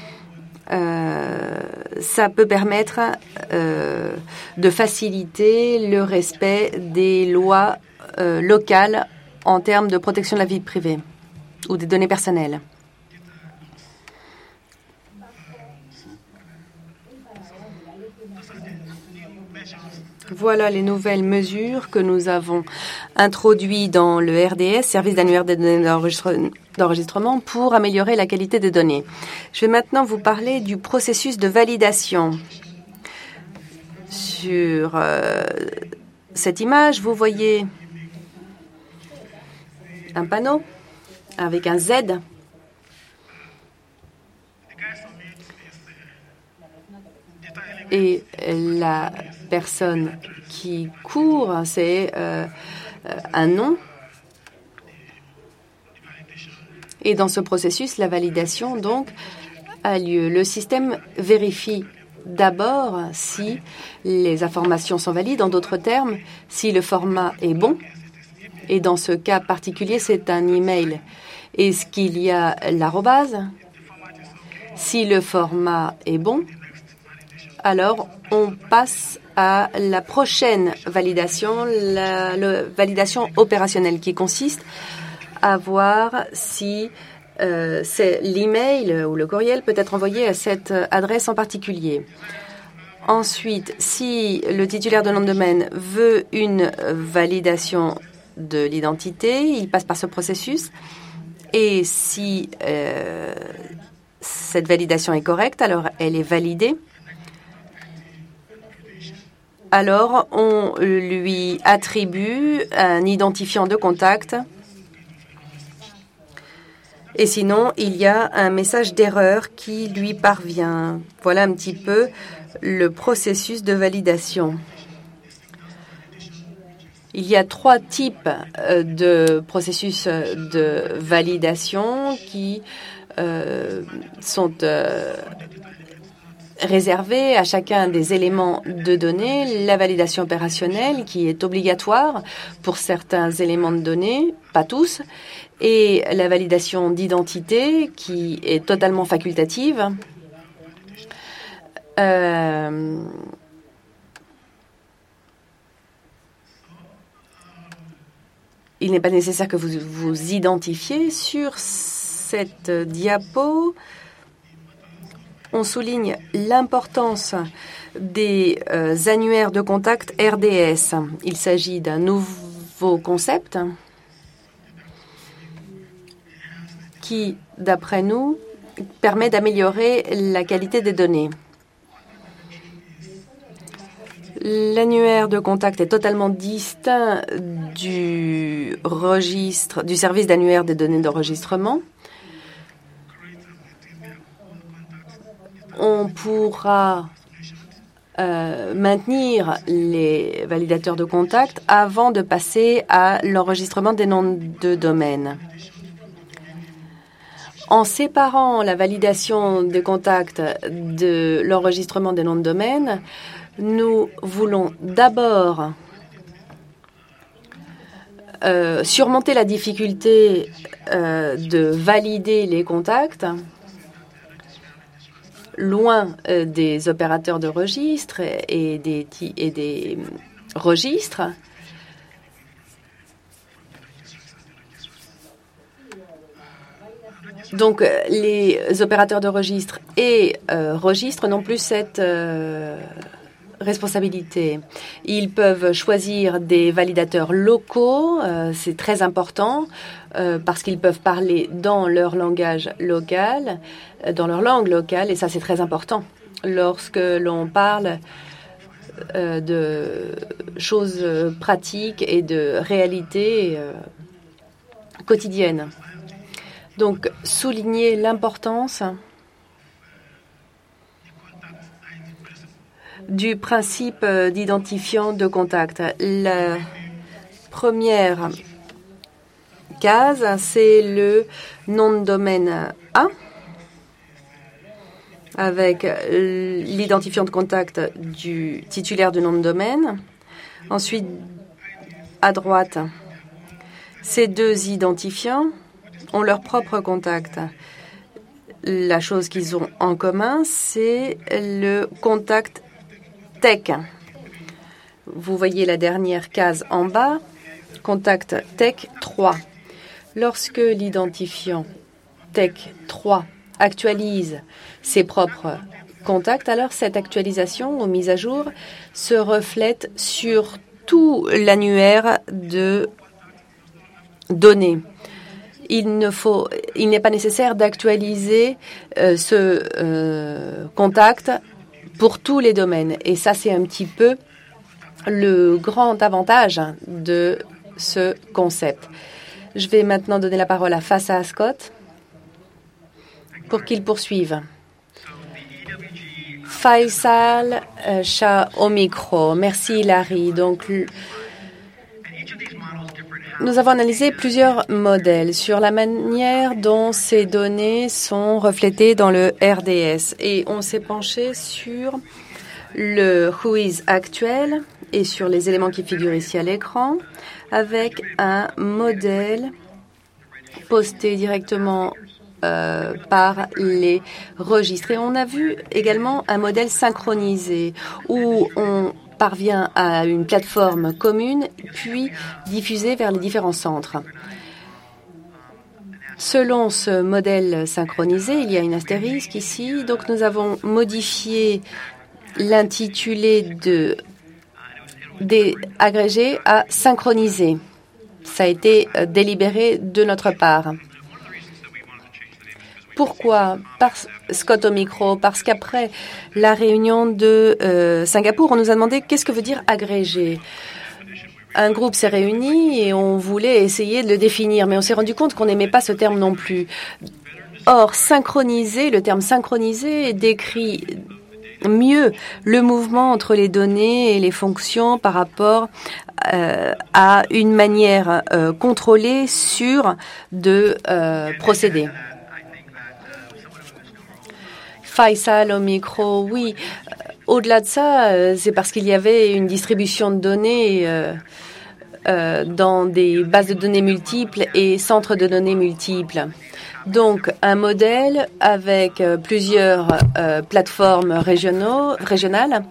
[SPEAKER 2] Ça peut permettre de faciliter le respect des lois locales en termes de protection de la vie privée ou des données personnelles. Voilà les nouvelles mesures que nous avons introduites dans le RDS, Service d'annuaire des données d'enregistrement, pour améliorer la qualité des données. Je vais maintenant vous parler du processus de validation. Sur cette image, vous voyez un panneau avec un Z. Et la personne qui court, c'est un nom. Et dans ce processus, la validation, donc, a lieu. Le système vérifie d'abord si les informations sont valides, en d'autres termes, si le format est bon. Et dans ce cas particulier, c'est un email. Est-ce qu'il y a l'arrobase? Si le format est bon, alors on passe à la prochaine validation, la validation opérationnelle, qui consiste à voir si l'email ou le courriel peut être envoyé à cette adresse en particulier. Ensuite, si le titulaire de nom de domaine veut une validation de l'identité, il passe par ce processus. Et si cette validation est correcte, alors elle est validée. Alors, on lui attribue un identifiant de contact. Et sinon, il y a un message d'erreur qui lui parvient. Voilà un petit peu le processus de validation. Il y a 3 types de processus de validation qui sont réservé à chacun des éléments de données, la validation opérationnelle qui est obligatoire pour certains éléments de données, pas tous, et la validation d'identité qui est totalement facultative. Il n'est pas nécessaire que vous vous identifiez. Sur cette diapo, on souligne l'importance des annuaires de contact RDS. Il s'agit d'un nouveau concept qui, d'après nous, permet d'améliorer la qualité des données. L'annuaire de contact est totalement distinct du service d'annuaire des données d'enregistrement. On pourra maintenir les validateurs de contact avant de passer à l'enregistrement des noms de domaine. En séparant la validation de contact de l'enregistrement des noms de domaine, nous voulons d'abord surmonter la difficulté de valider les contacts loin des opérateurs de registre et des registres. Donc, les opérateurs de registre et registres n'ont plus cette responsabilité. Ils peuvent choisir des validateurs locaux, c'est très important, parce qu'ils peuvent parler dans leur langage local, dans leur langue locale, et ça c'est très important lorsque l'on parle de choses pratiques et de réalités quotidiennes. Donc, souligner l'importance du principe d'identifiant de contact. La première case, c'est le nom de domaine A. avec l'identifiant de contact du titulaire du nom de domaine. Ensuite, à droite, ces deux identifiants ont leur propre contact. La chose qu'ils ont en commun, c'est le contact TEC. Vous voyez la dernière case en bas, contact TEC 3. Lorsque l'identifiant TEC 3 actualise ses propres contacts, alors cette actualisation ou mise à jour se reflète sur tout l'annuaire de données. Il n'est pas nécessaire d'actualiser ce contact pour tous les domaines. Et ça, c'est un petit peu le grand avantage de ce concept. Je vais maintenant donner la parole à Fassa Scott pour qu'il poursuive. Faisal Shah au micro. Merci Larry. Donc, nous avons analysé plusieurs modèles sur la manière dont ces données sont reflétées dans le RDS et on s'est penché sur le Whois actuel et sur les éléments qui figurent ici à l'écran avec un modèle posté directement par les registres. Et on a vu également un modèle synchronisé où on parvient à une plateforme commune, puis diffusée vers les différents centres. Selon ce modèle synchronisé, il y a une astérisque ici. Donc nous avons modifié l'intitulé des agrégés à synchroniser. Ça a été délibéré de notre part. Pourquoi Scott au micro? Parce qu'après la réunion de Singapour, on nous a demandé qu'est-ce que veut dire agrégé. Un groupe s'est réuni et on voulait essayer de le définir, mais on s'est rendu compte qu'on n'aimait pas ce terme non plus. Or, synchroniser, le terme synchroniser décrit mieux le mouvement entre les données et les fonctions par rapport à une manière contrôlée, sûre de procéder. Faisal au micro, oui. Au-delà de ça, c'est parce qu'il y avait une distribution de données dans des bases de données multiples et centres de données multiples. Donc, un modèle avec plusieurs plateformes régionales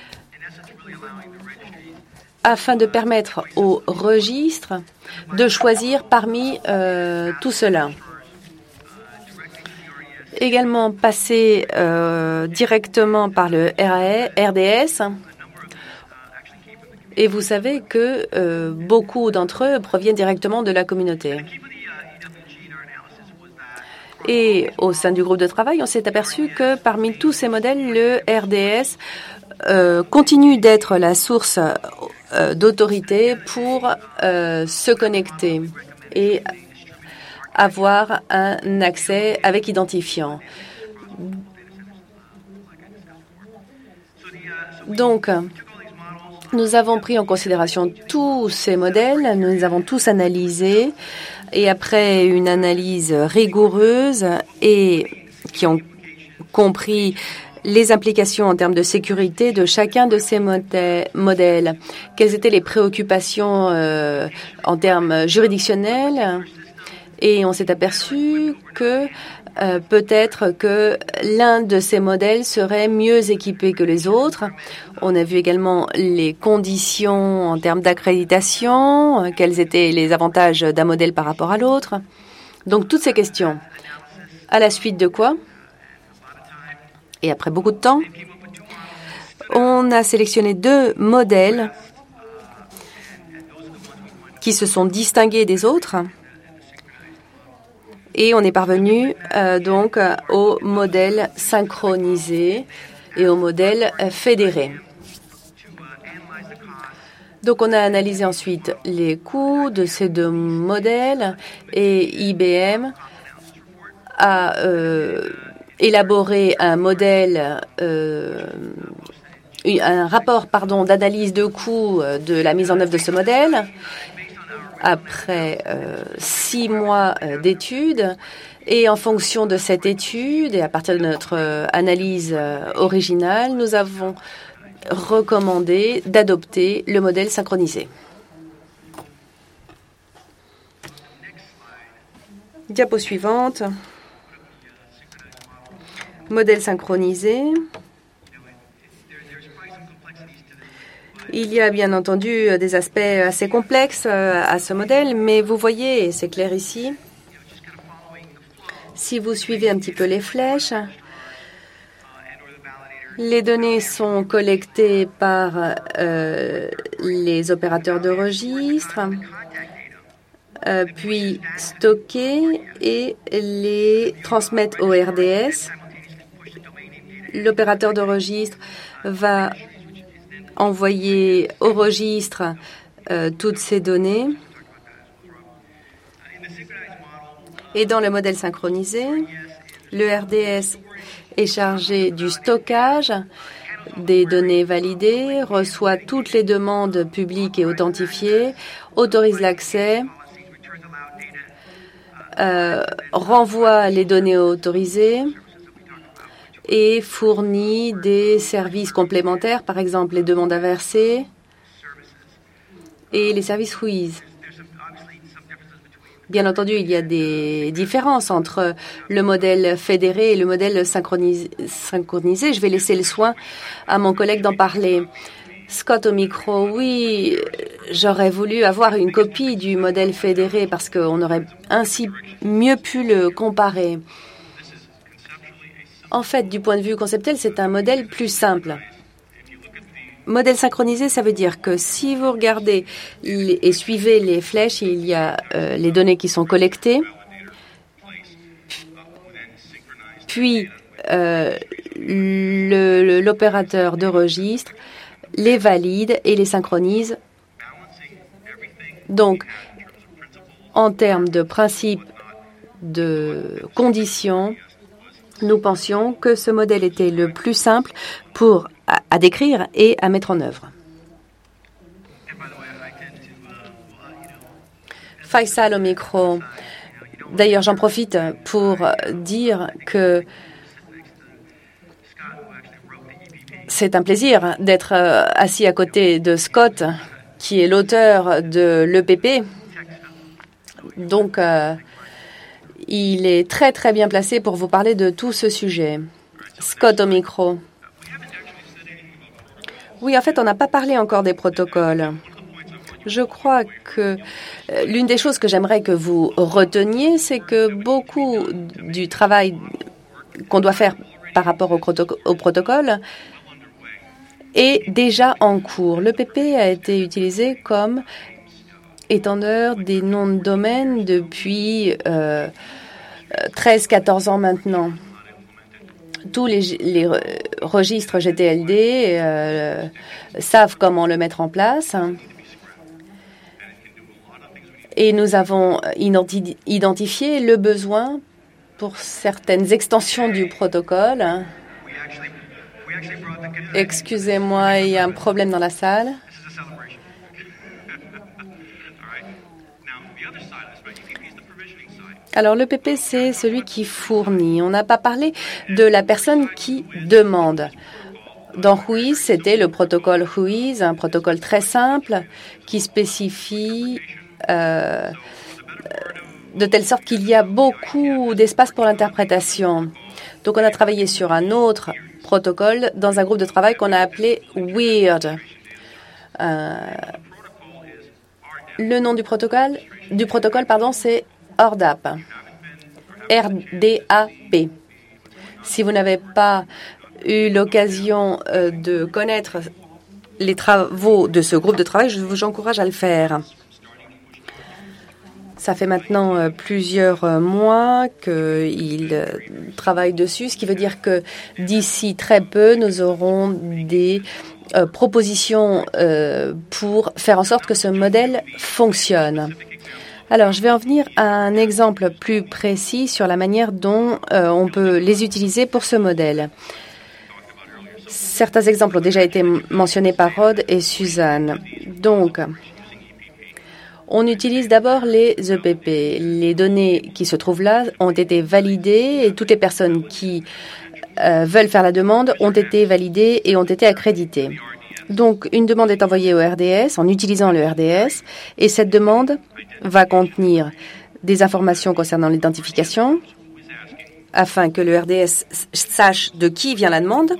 [SPEAKER 2] afin de permettre aux registres de choisir parmi tout cela. Également passer directement par le RDS. Et vous savez que beaucoup d'entre eux proviennent directement de la communauté. Et au sein du groupe de travail, on s'est aperçu que parmi tous ces modèles, le RDS continue d'être la source d'autorité pour se connecter et avoir un accès avec identifiant. Donc, nous avons pris en considération tous ces modèles, nous les avons tous analysés et après une analyse rigoureuse et qui ont compris les implications en termes de sécurité de chacun de ces modèles, quelles étaient les préoccupations en termes juridictionnels. Et on s'est aperçu que peut-être que l'un de ces modèles serait mieux équipé que les autres. On a vu également les conditions en termes d'accréditation, quels étaient les avantages d'un modèle par rapport à l'autre. Donc toutes ces questions. À la suite de quoi, et après beaucoup de temps, on a sélectionné 2 modèles qui se sont distingués des autres. Et on est parvenu donc au modèle synchronisé et au modèle fédéré. Donc on a analysé ensuite les coûts de ces 2 modèles et IBM a élaboré un modèle, un rapport d'analyse de coûts de la mise en œuvre de ce modèle. après 6 mois d'études. Et en fonction de cette étude et à partir de notre analyse originale, nous avons recommandé d'adopter le modèle synchronisé. Diapo suivante. Modèle synchronisé. Il y a bien entendu des aspects assez complexes à ce modèle, mais vous voyez, et c'est clair ici, si vous suivez un petit peu les flèches, les données sont collectées par les opérateurs de registre, puis stockées et les transmettent au RDS. L'opérateur de registre va envoyer au registre toutes ces données. Et dans le modèle synchronisé, le RDS est chargé du stockage des données validées, reçoit toutes les demandes publiques et authentifiées, autorise l'accès, renvoie les données autorisées et fournit des services complémentaires, par exemple les demandes inversées et les services WHOIS. Bien entendu, il y a des différences entre le modèle fédéré et le modèle synchronisé. Je vais laisser le soin à mon collègue d'en parler. Scott au micro, oui, j'aurais voulu avoir une copie du modèle fédéré parce qu'on aurait ainsi mieux pu le comparer. En fait, du point de vue conceptuel, c'est un modèle plus simple. Modèle synchronisé, ça veut dire que si vous regardez et suivez les flèches, il y a les données qui sont collectées, puis l'opérateur de registre les valide et les synchronise. Donc, en termes de principe de conditions, nous pensions que ce modèle était le plus simple à décrire et à mettre en œuvre. Faisal au micro. D'ailleurs, j'en profite pour dire que c'est un plaisir d'être assis à côté de Scott, qui est l'auteur de l'EPP. Donc, il est très, très bien placé pour vous parler de tout ce sujet. Scott au micro. Oui, en fait, on n'a pas parlé encore des protocoles. Je crois que l'une des choses que j'aimerais que vous reteniez, c'est que beaucoup du travail qu'on doit faire par rapport au protocole est déjà en cours. L'EPP a été utilisé comme étendeur des noms de domaine depuis 13-14 ans maintenant. Tous les registres GTLD savent comment le mettre en place. Et nous avons identifié le besoin pour certaines extensions du protocole. Excusez-moi, il y a un problème dans la salle. Alors, le PP, c'est celui qui fournit. On n'a pas parlé de la personne qui demande. Dans WHOIS, c'était le protocole WHOIS, un protocole très simple qui spécifie de telle sorte qu'il y a beaucoup d'espace pour l'interprétation. Donc, on a travaillé sur un autre protocole dans un groupe de travail qu'on a appelé WEIRD. Le nom du protocole, c'est RDAP. RDAP. Si vous n'avez pas eu l'occasion de connaître les travaux de ce groupe de travail, je vous encourage à le faire. Ça fait maintenant plusieurs mois qu'il travaille dessus, ce qui veut dire que d'ici très peu, nous aurons des propositions pour faire en sorte que ce modèle fonctionne. Alors, je vais en venir à un exemple plus précis sur la manière dont on peut les utiliser pour ce modèle. Certains exemples ont déjà été mentionnés par Rod et Suzanne. Donc, On utilise d'abord les EPP. Les données qui se trouvent là ont été validées et toutes les personnes qui veulent faire la demande ont été validées et ont été accréditées. Donc, une demande est envoyée au RDS en utilisant le RDS et cette demande va contenir des informations concernant l'identification afin que le RDS sache de qui vient la demande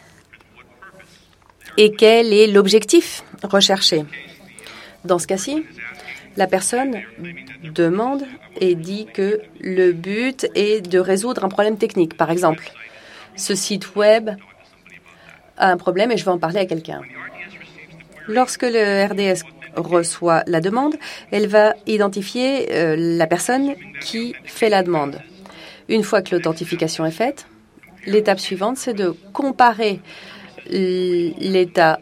[SPEAKER 2] et quel est l'objectif recherché. Dans ce cas-ci, la personne demande et dit que le but est de résoudre un problème technique. Par exemple, ce site web a un problème et je veux en parler à quelqu'un. Lorsque le RDS reçoit la demande, elle va identifier la personne qui fait la demande. Une fois que l'authentification est faite, l'étape suivante, c'est de comparer l'état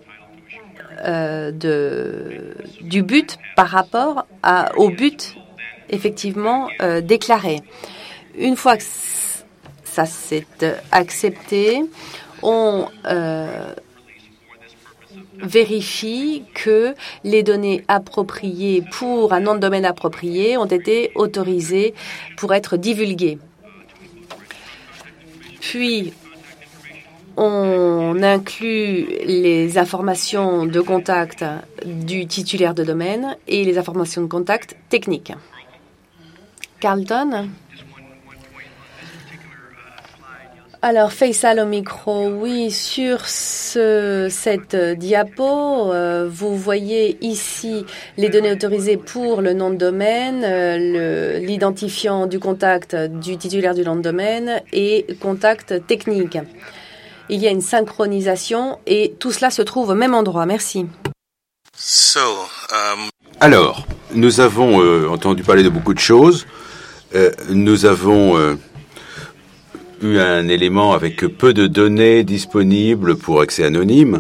[SPEAKER 2] du but par rapport au but effectivement déclaré. Une fois que ça s'est accepté, on vérifie que les données appropriées pour un nom de domaine approprié ont été autorisées pour être divulguées. Puis, on inclut les informations de contact du titulaire de domaine et les informations de contact techniques. Carlton? Alors, Faisal au micro, oui, sur cette diapo, vous voyez ici les données autorisées pour le nom de domaine, l'identifiant du contact du titulaire du nom de domaine et contact technique. Il y a une synchronisation et tout cela se trouve au même endroit. Merci.
[SPEAKER 1] Alors, nous avons entendu parler de beaucoup de choses. Nous avons eu un élément avec peu de données disponibles pour accès anonyme.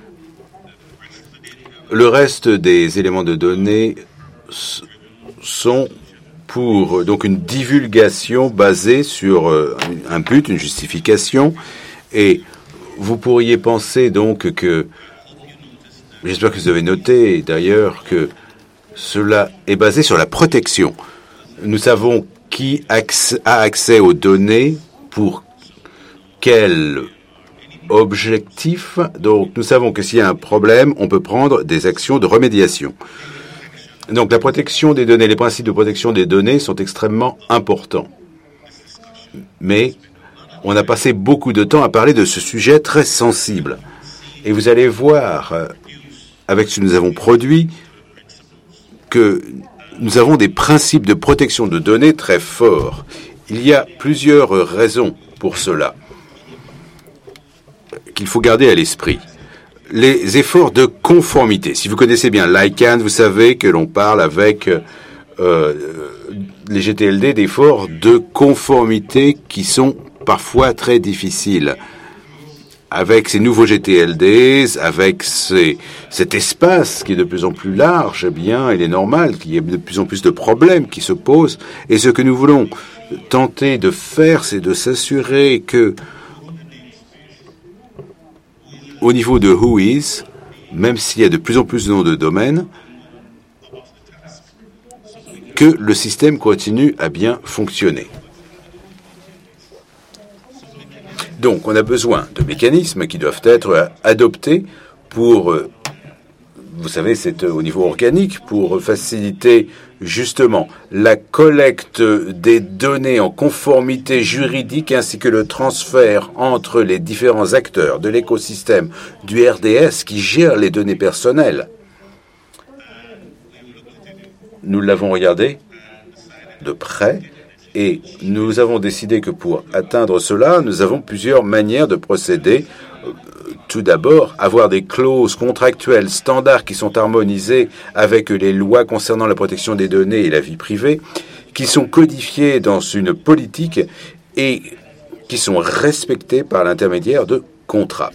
[SPEAKER 1] Le reste des éléments de données sont pour donc une divulgation basée sur un but, une justification. Et vous pourriez penser donc que, j'espère que vous avez noté d'ailleurs que cela est basé sur la protection. Nous savons qui a accès aux données pour quel objectif. Donc nous savons que s'il y a un problème, on peut prendre des actions de remédiation. Donc la protection des données, les principes de protection des données sont extrêmement importants. Mais on a passé beaucoup de temps à parler de ce sujet très sensible. Et vous allez voir, avec ce que nous avons produit, que nous avons des principes de protection de données très forts. Il y a plusieurs raisons pour cela qu'il faut garder à l'esprit. Les efforts de conformité. Si vous connaissez bien l'ICANN, vous savez que l'on parle avec les GTLD d'efforts de conformité qui sont parfois très difficiles. Avec ces nouveaux GTLD, avec cet espace qui est de plus en plus large, eh bien, il est normal qu'il y ait de plus en plus de problèmes qui se posent. Et ce que nous voulons tenter de faire, c'est de s'assurer que, au niveau de WHOIS, même s'il y a de plus en plus de noms de domaines, que le système continue à bien fonctionner. Donc, on a besoin de mécanismes qui doivent être adoptés pour, vous savez, c'est au niveau organique, pour faciliter justement la collecte des données en conformité juridique ainsi que le transfert entre les différents acteurs de l'écosystème du RDS qui gère les données personnelles. Nous l'avons regardé de près. Et nous avons décidé que pour atteindre cela, nous avons plusieurs manières de procéder. Tout d'abord, avoir des clauses contractuelles standards qui sont harmonisées avec les lois concernant la protection des données et la vie privée, qui sont codifiées dans une politique et qui sont respectées par l'intermédiaire de contrats.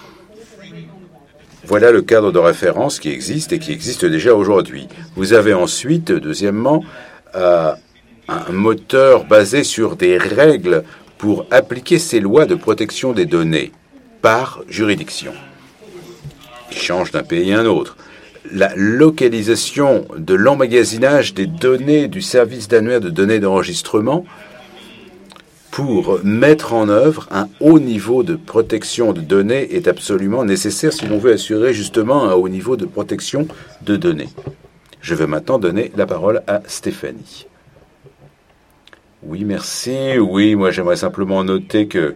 [SPEAKER 1] Voilà le cadre de référence qui existe et qui existe déjà aujourd'hui. Vous avez ensuite, deuxièmement, un moteur basé sur des règles pour appliquer ces lois de protection des données par juridiction, qui changent d'un pays à un autre. la localisation de l'emmagasinage des données du service d'annuaire de données d'enregistrement pour mettre en œuvre un haut niveau de protection de données est absolument nécessaire si l'on veut assurer justement un haut niveau de protection de données. Je vais maintenant donner la parole à Stéphanie. Oui, merci. Oui, moi j'aimerais simplement noter que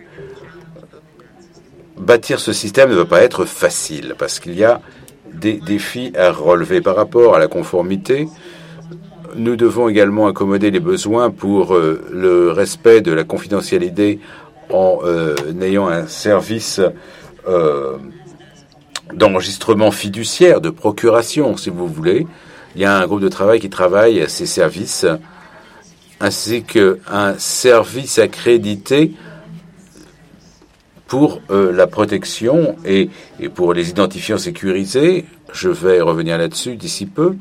[SPEAKER 1] bâtir ce système ne va pas être facile parce qu'il y a des défis à relever par rapport à la conformité. Nous devons également accommoder les besoins pour le respect de la confidentialité en ayant un service d'enregistrement fiduciaire, de procuration, si vous voulez. Il y a un groupe de travail qui travaille à ces services, ainsi qu'un service accrédité pour la protection et pour les identifiants sécurisés. Je vais revenir là-dessus d'ici peu.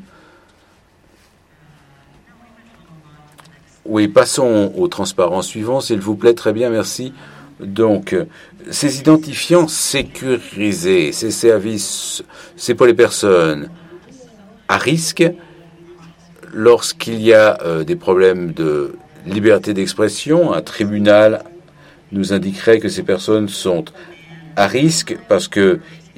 [SPEAKER 1] Oui, passons au transparent suivant, s'il vous plaît. Très bien, merci. Donc, ces identifiants sécurisés, ces services, c'est pour les personnes à risque lorsqu'il y a des problèmes de liberté d'expression. Un tribunal nous indiquerait que ces personnes sont à risque parce que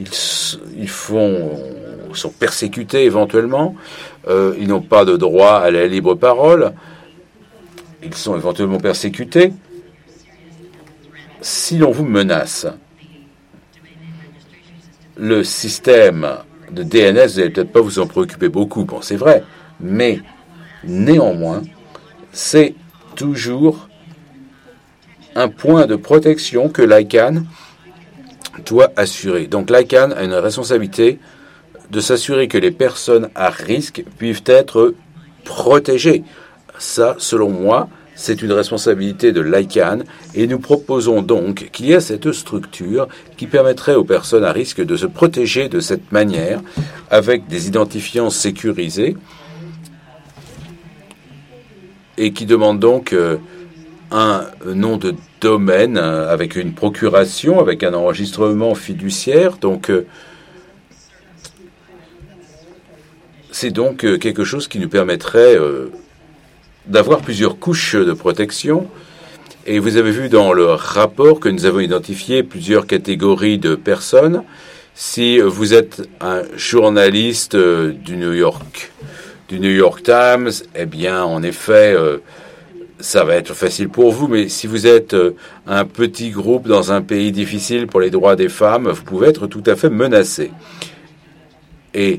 [SPEAKER 1] sont persécutés éventuellement, ils n'ont pas de droit à la libre parole. Ils sont éventuellement persécutés. Si l'on vous menace, le système de DNS, vous n'allez peut-être pas vous en préoccuper beaucoup, bon, c'est vrai, mais néanmoins, c'est toujours un point de protection que l'ICANN doit assurer. Donc l'ICANN a une responsabilité de s'assurer que les personnes à risque puissent être protégées. Ça, selon moi, c'est une responsabilité de l'ICANN et nous proposons donc qu'il y ait cette structure qui permettrait aux personnes à risque de se protéger de cette manière avec des identifiants sécurisés et qui demande donc un nom de domaine avec une procuration, avec un enregistrement fiduciaire. Donc, c'est donc quelque chose qui nous permettrait d'avoir plusieurs couches de protection. Et vous avez vu dans le rapport que nous avons identifié plusieurs catégories de personnes. Si vous êtes un journaliste du New York Times, eh bien, en effet, ça va être facile pour vous. Mais si vous êtes un petit groupe dans un pays difficile pour les droits des femmes, vous pouvez être tout à fait menacé. Et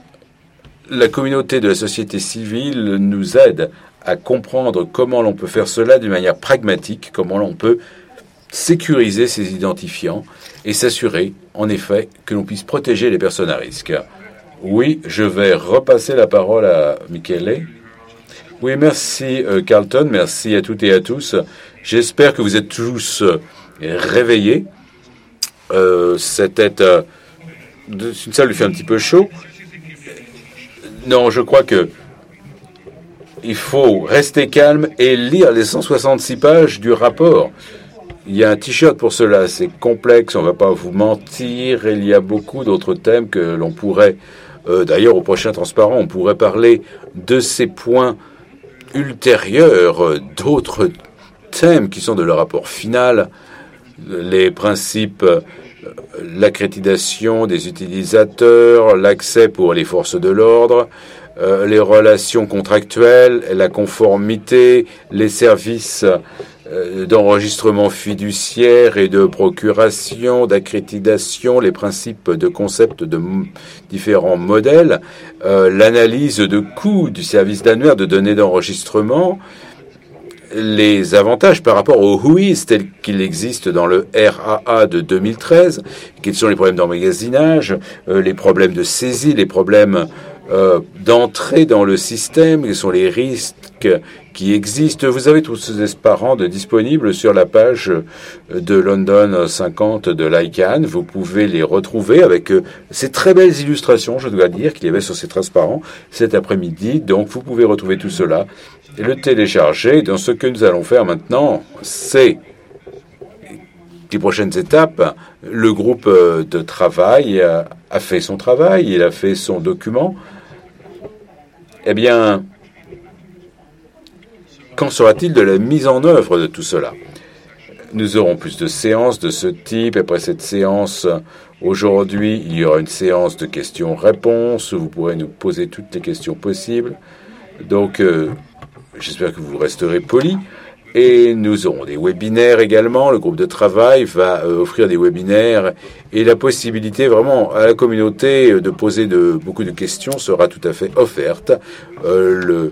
[SPEAKER 1] la communauté de la société civile nous aide à comprendre comment l'on peut faire cela d'une manière pragmatique, comment l'on peut sécuriser ces identifiants et s'assurer, en effet, que l'on puisse protéger les personnes à risque. Oui, je vais repasser la parole à Michele. Oui, merci Carlton, merci à toutes et à tous. J'espère que vous êtes tous réveillés. C'était une salle lui fait un petit peu chaud. Non, je crois que il faut rester calme et lire les 166 pages du rapport. Il y a un t-shirt pour cela, c'est complexe, on ne va pas vous mentir. Il y a beaucoup d'autres thèmes que l'on pourrait... D'ailleurs, au prochain Transparent, on pourrait parler de ces points ultérieurs, d'autres thèmes qui sont de le rapport final, les principes, l'accréditation des utilisateurs, l'accès pour les forces de l'ordre, les relations contractuelles, la conformité, les services d'enregistrement fiduciaire et de procuration, d'accréditation, les principes de concept de différents modèles, l'analyse de coûts du service d'annuaire de données d'enregistrement, les avantages par rapport au WHOIS tel qu'il existe dans le RAA de 2013, quels sont les problèmes d'emmagasinage, les problèmes de saisie, les problèmes d'entrée dans le système, quels sont les risques qui existent. Vous avez tous ces transparents disponibles sur la page de London 50 de l'ICANN. Vous pouvez les retrouver avec ces très belles illustrations, je dois dire, qu'il y avait sur ces transparents cet après-midi. Donc, vous pouvez retrouver tout cela et le télécharger. Donc, ce que nous allons faire maintenant, c'est les prochaines étapes, le groupe de travail a fait son travail, il a fait son document. Eh bien, qu'en sera-t-il de la mise en œuvre de tout cela? Nous aurons plus de séances de ce type. Après cette séance, aujourd'hui, il y aura une séance de questions-réponses où vous pourrez nous poser toutes les questions possibles. Donc, j'espère que vous resterez polis. Et nous aurons des webinaires également. Le groupe de travail va offrir des webinaires et la possibilité vraiment à la communauté de poser beaucoup de questions sera tout à fait offerte. Le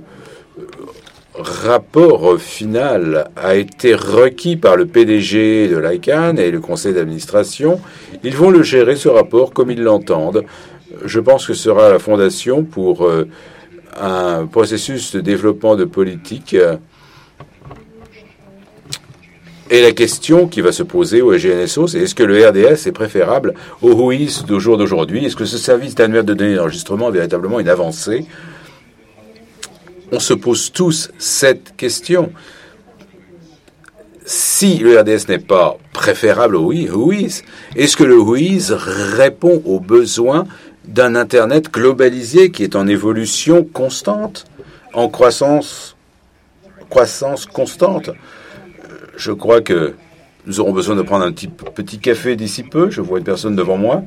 [SPEAKER 1] rapport final a été requis par le PDG de l'ICANN et le conseil d'administration. Ils vont le gérer, ce rapport, comme ils l'entendent. Je pense que ce sera la fondation pour un processus de développement de politique. Et la question qui va se poser au GNSO, c'est est-ce que le RDS est préférable au WHOIS du jour d'aujourd'hui? Est-ce que ce service annuel de données d'enregistrement est véritablement une avancée? On se pose tous cette question. Si le RDS n'est pas préférable au WHOIS, est-ce que le WHOIS répond aux besoins d'un Internet globalisé qui est en évolution constante, en croissance constante? Je crois que nous aurons besoin de prendre un petit café d'ici peu. Je vois une personne devant moi.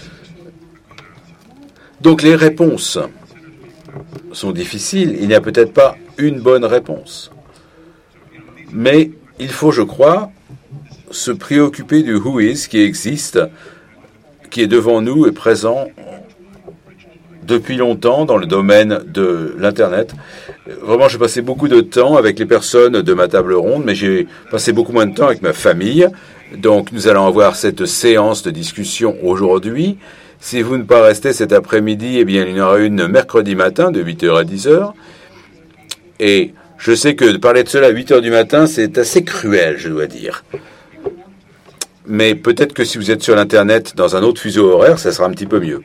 [SPEAKER 1] Donc les réponses sont difficiles. Il n'y a peut-être pas une bonne réponse. Mais il faut, je crois, se préoccuper du WHOIS qui existe, qui est devant nous et présent depuis longtemps dans le domaine de l'Internet. Vraiment, j'ai passé beaucoup de temps avec les personnes de ma table ronde, mais j'ai passé beaucoup moins de temps avec ma famille. Donc, nous allons avoir cette séance de discussion aujourd'hui. Si vous ne pas rester cet après-midi, eh bien, il y en aura une mercredi matin de 8h à 10h. Et je sais que de parler de cela à 8h du matin, c'est assez cruel, je dois dire. Mais peut-être que si vous êtes sur l'Internet dans un autre fuseau horaire, ça sera un petit peu mieux.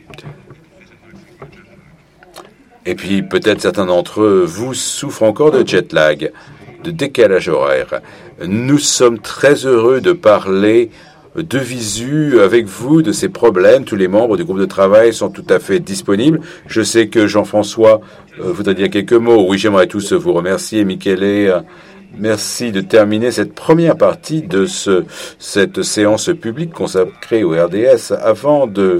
[SPEAKER 1] Et puis, peut-être certains d'entre vous souffrent encore de jet lag, de décalage horaire. Nous sommes très heureux de parler de visu avec vous de ces problèmes. Tous les membres du groupe de travail sont tout à fait disponibles. Je sais que Jean-François voudrait dire quelques mots. Oui, j'aimerais tous vous remercier. Michele, merci de terminer cette première partie de cette séance publique consacrée au RDS. Avant de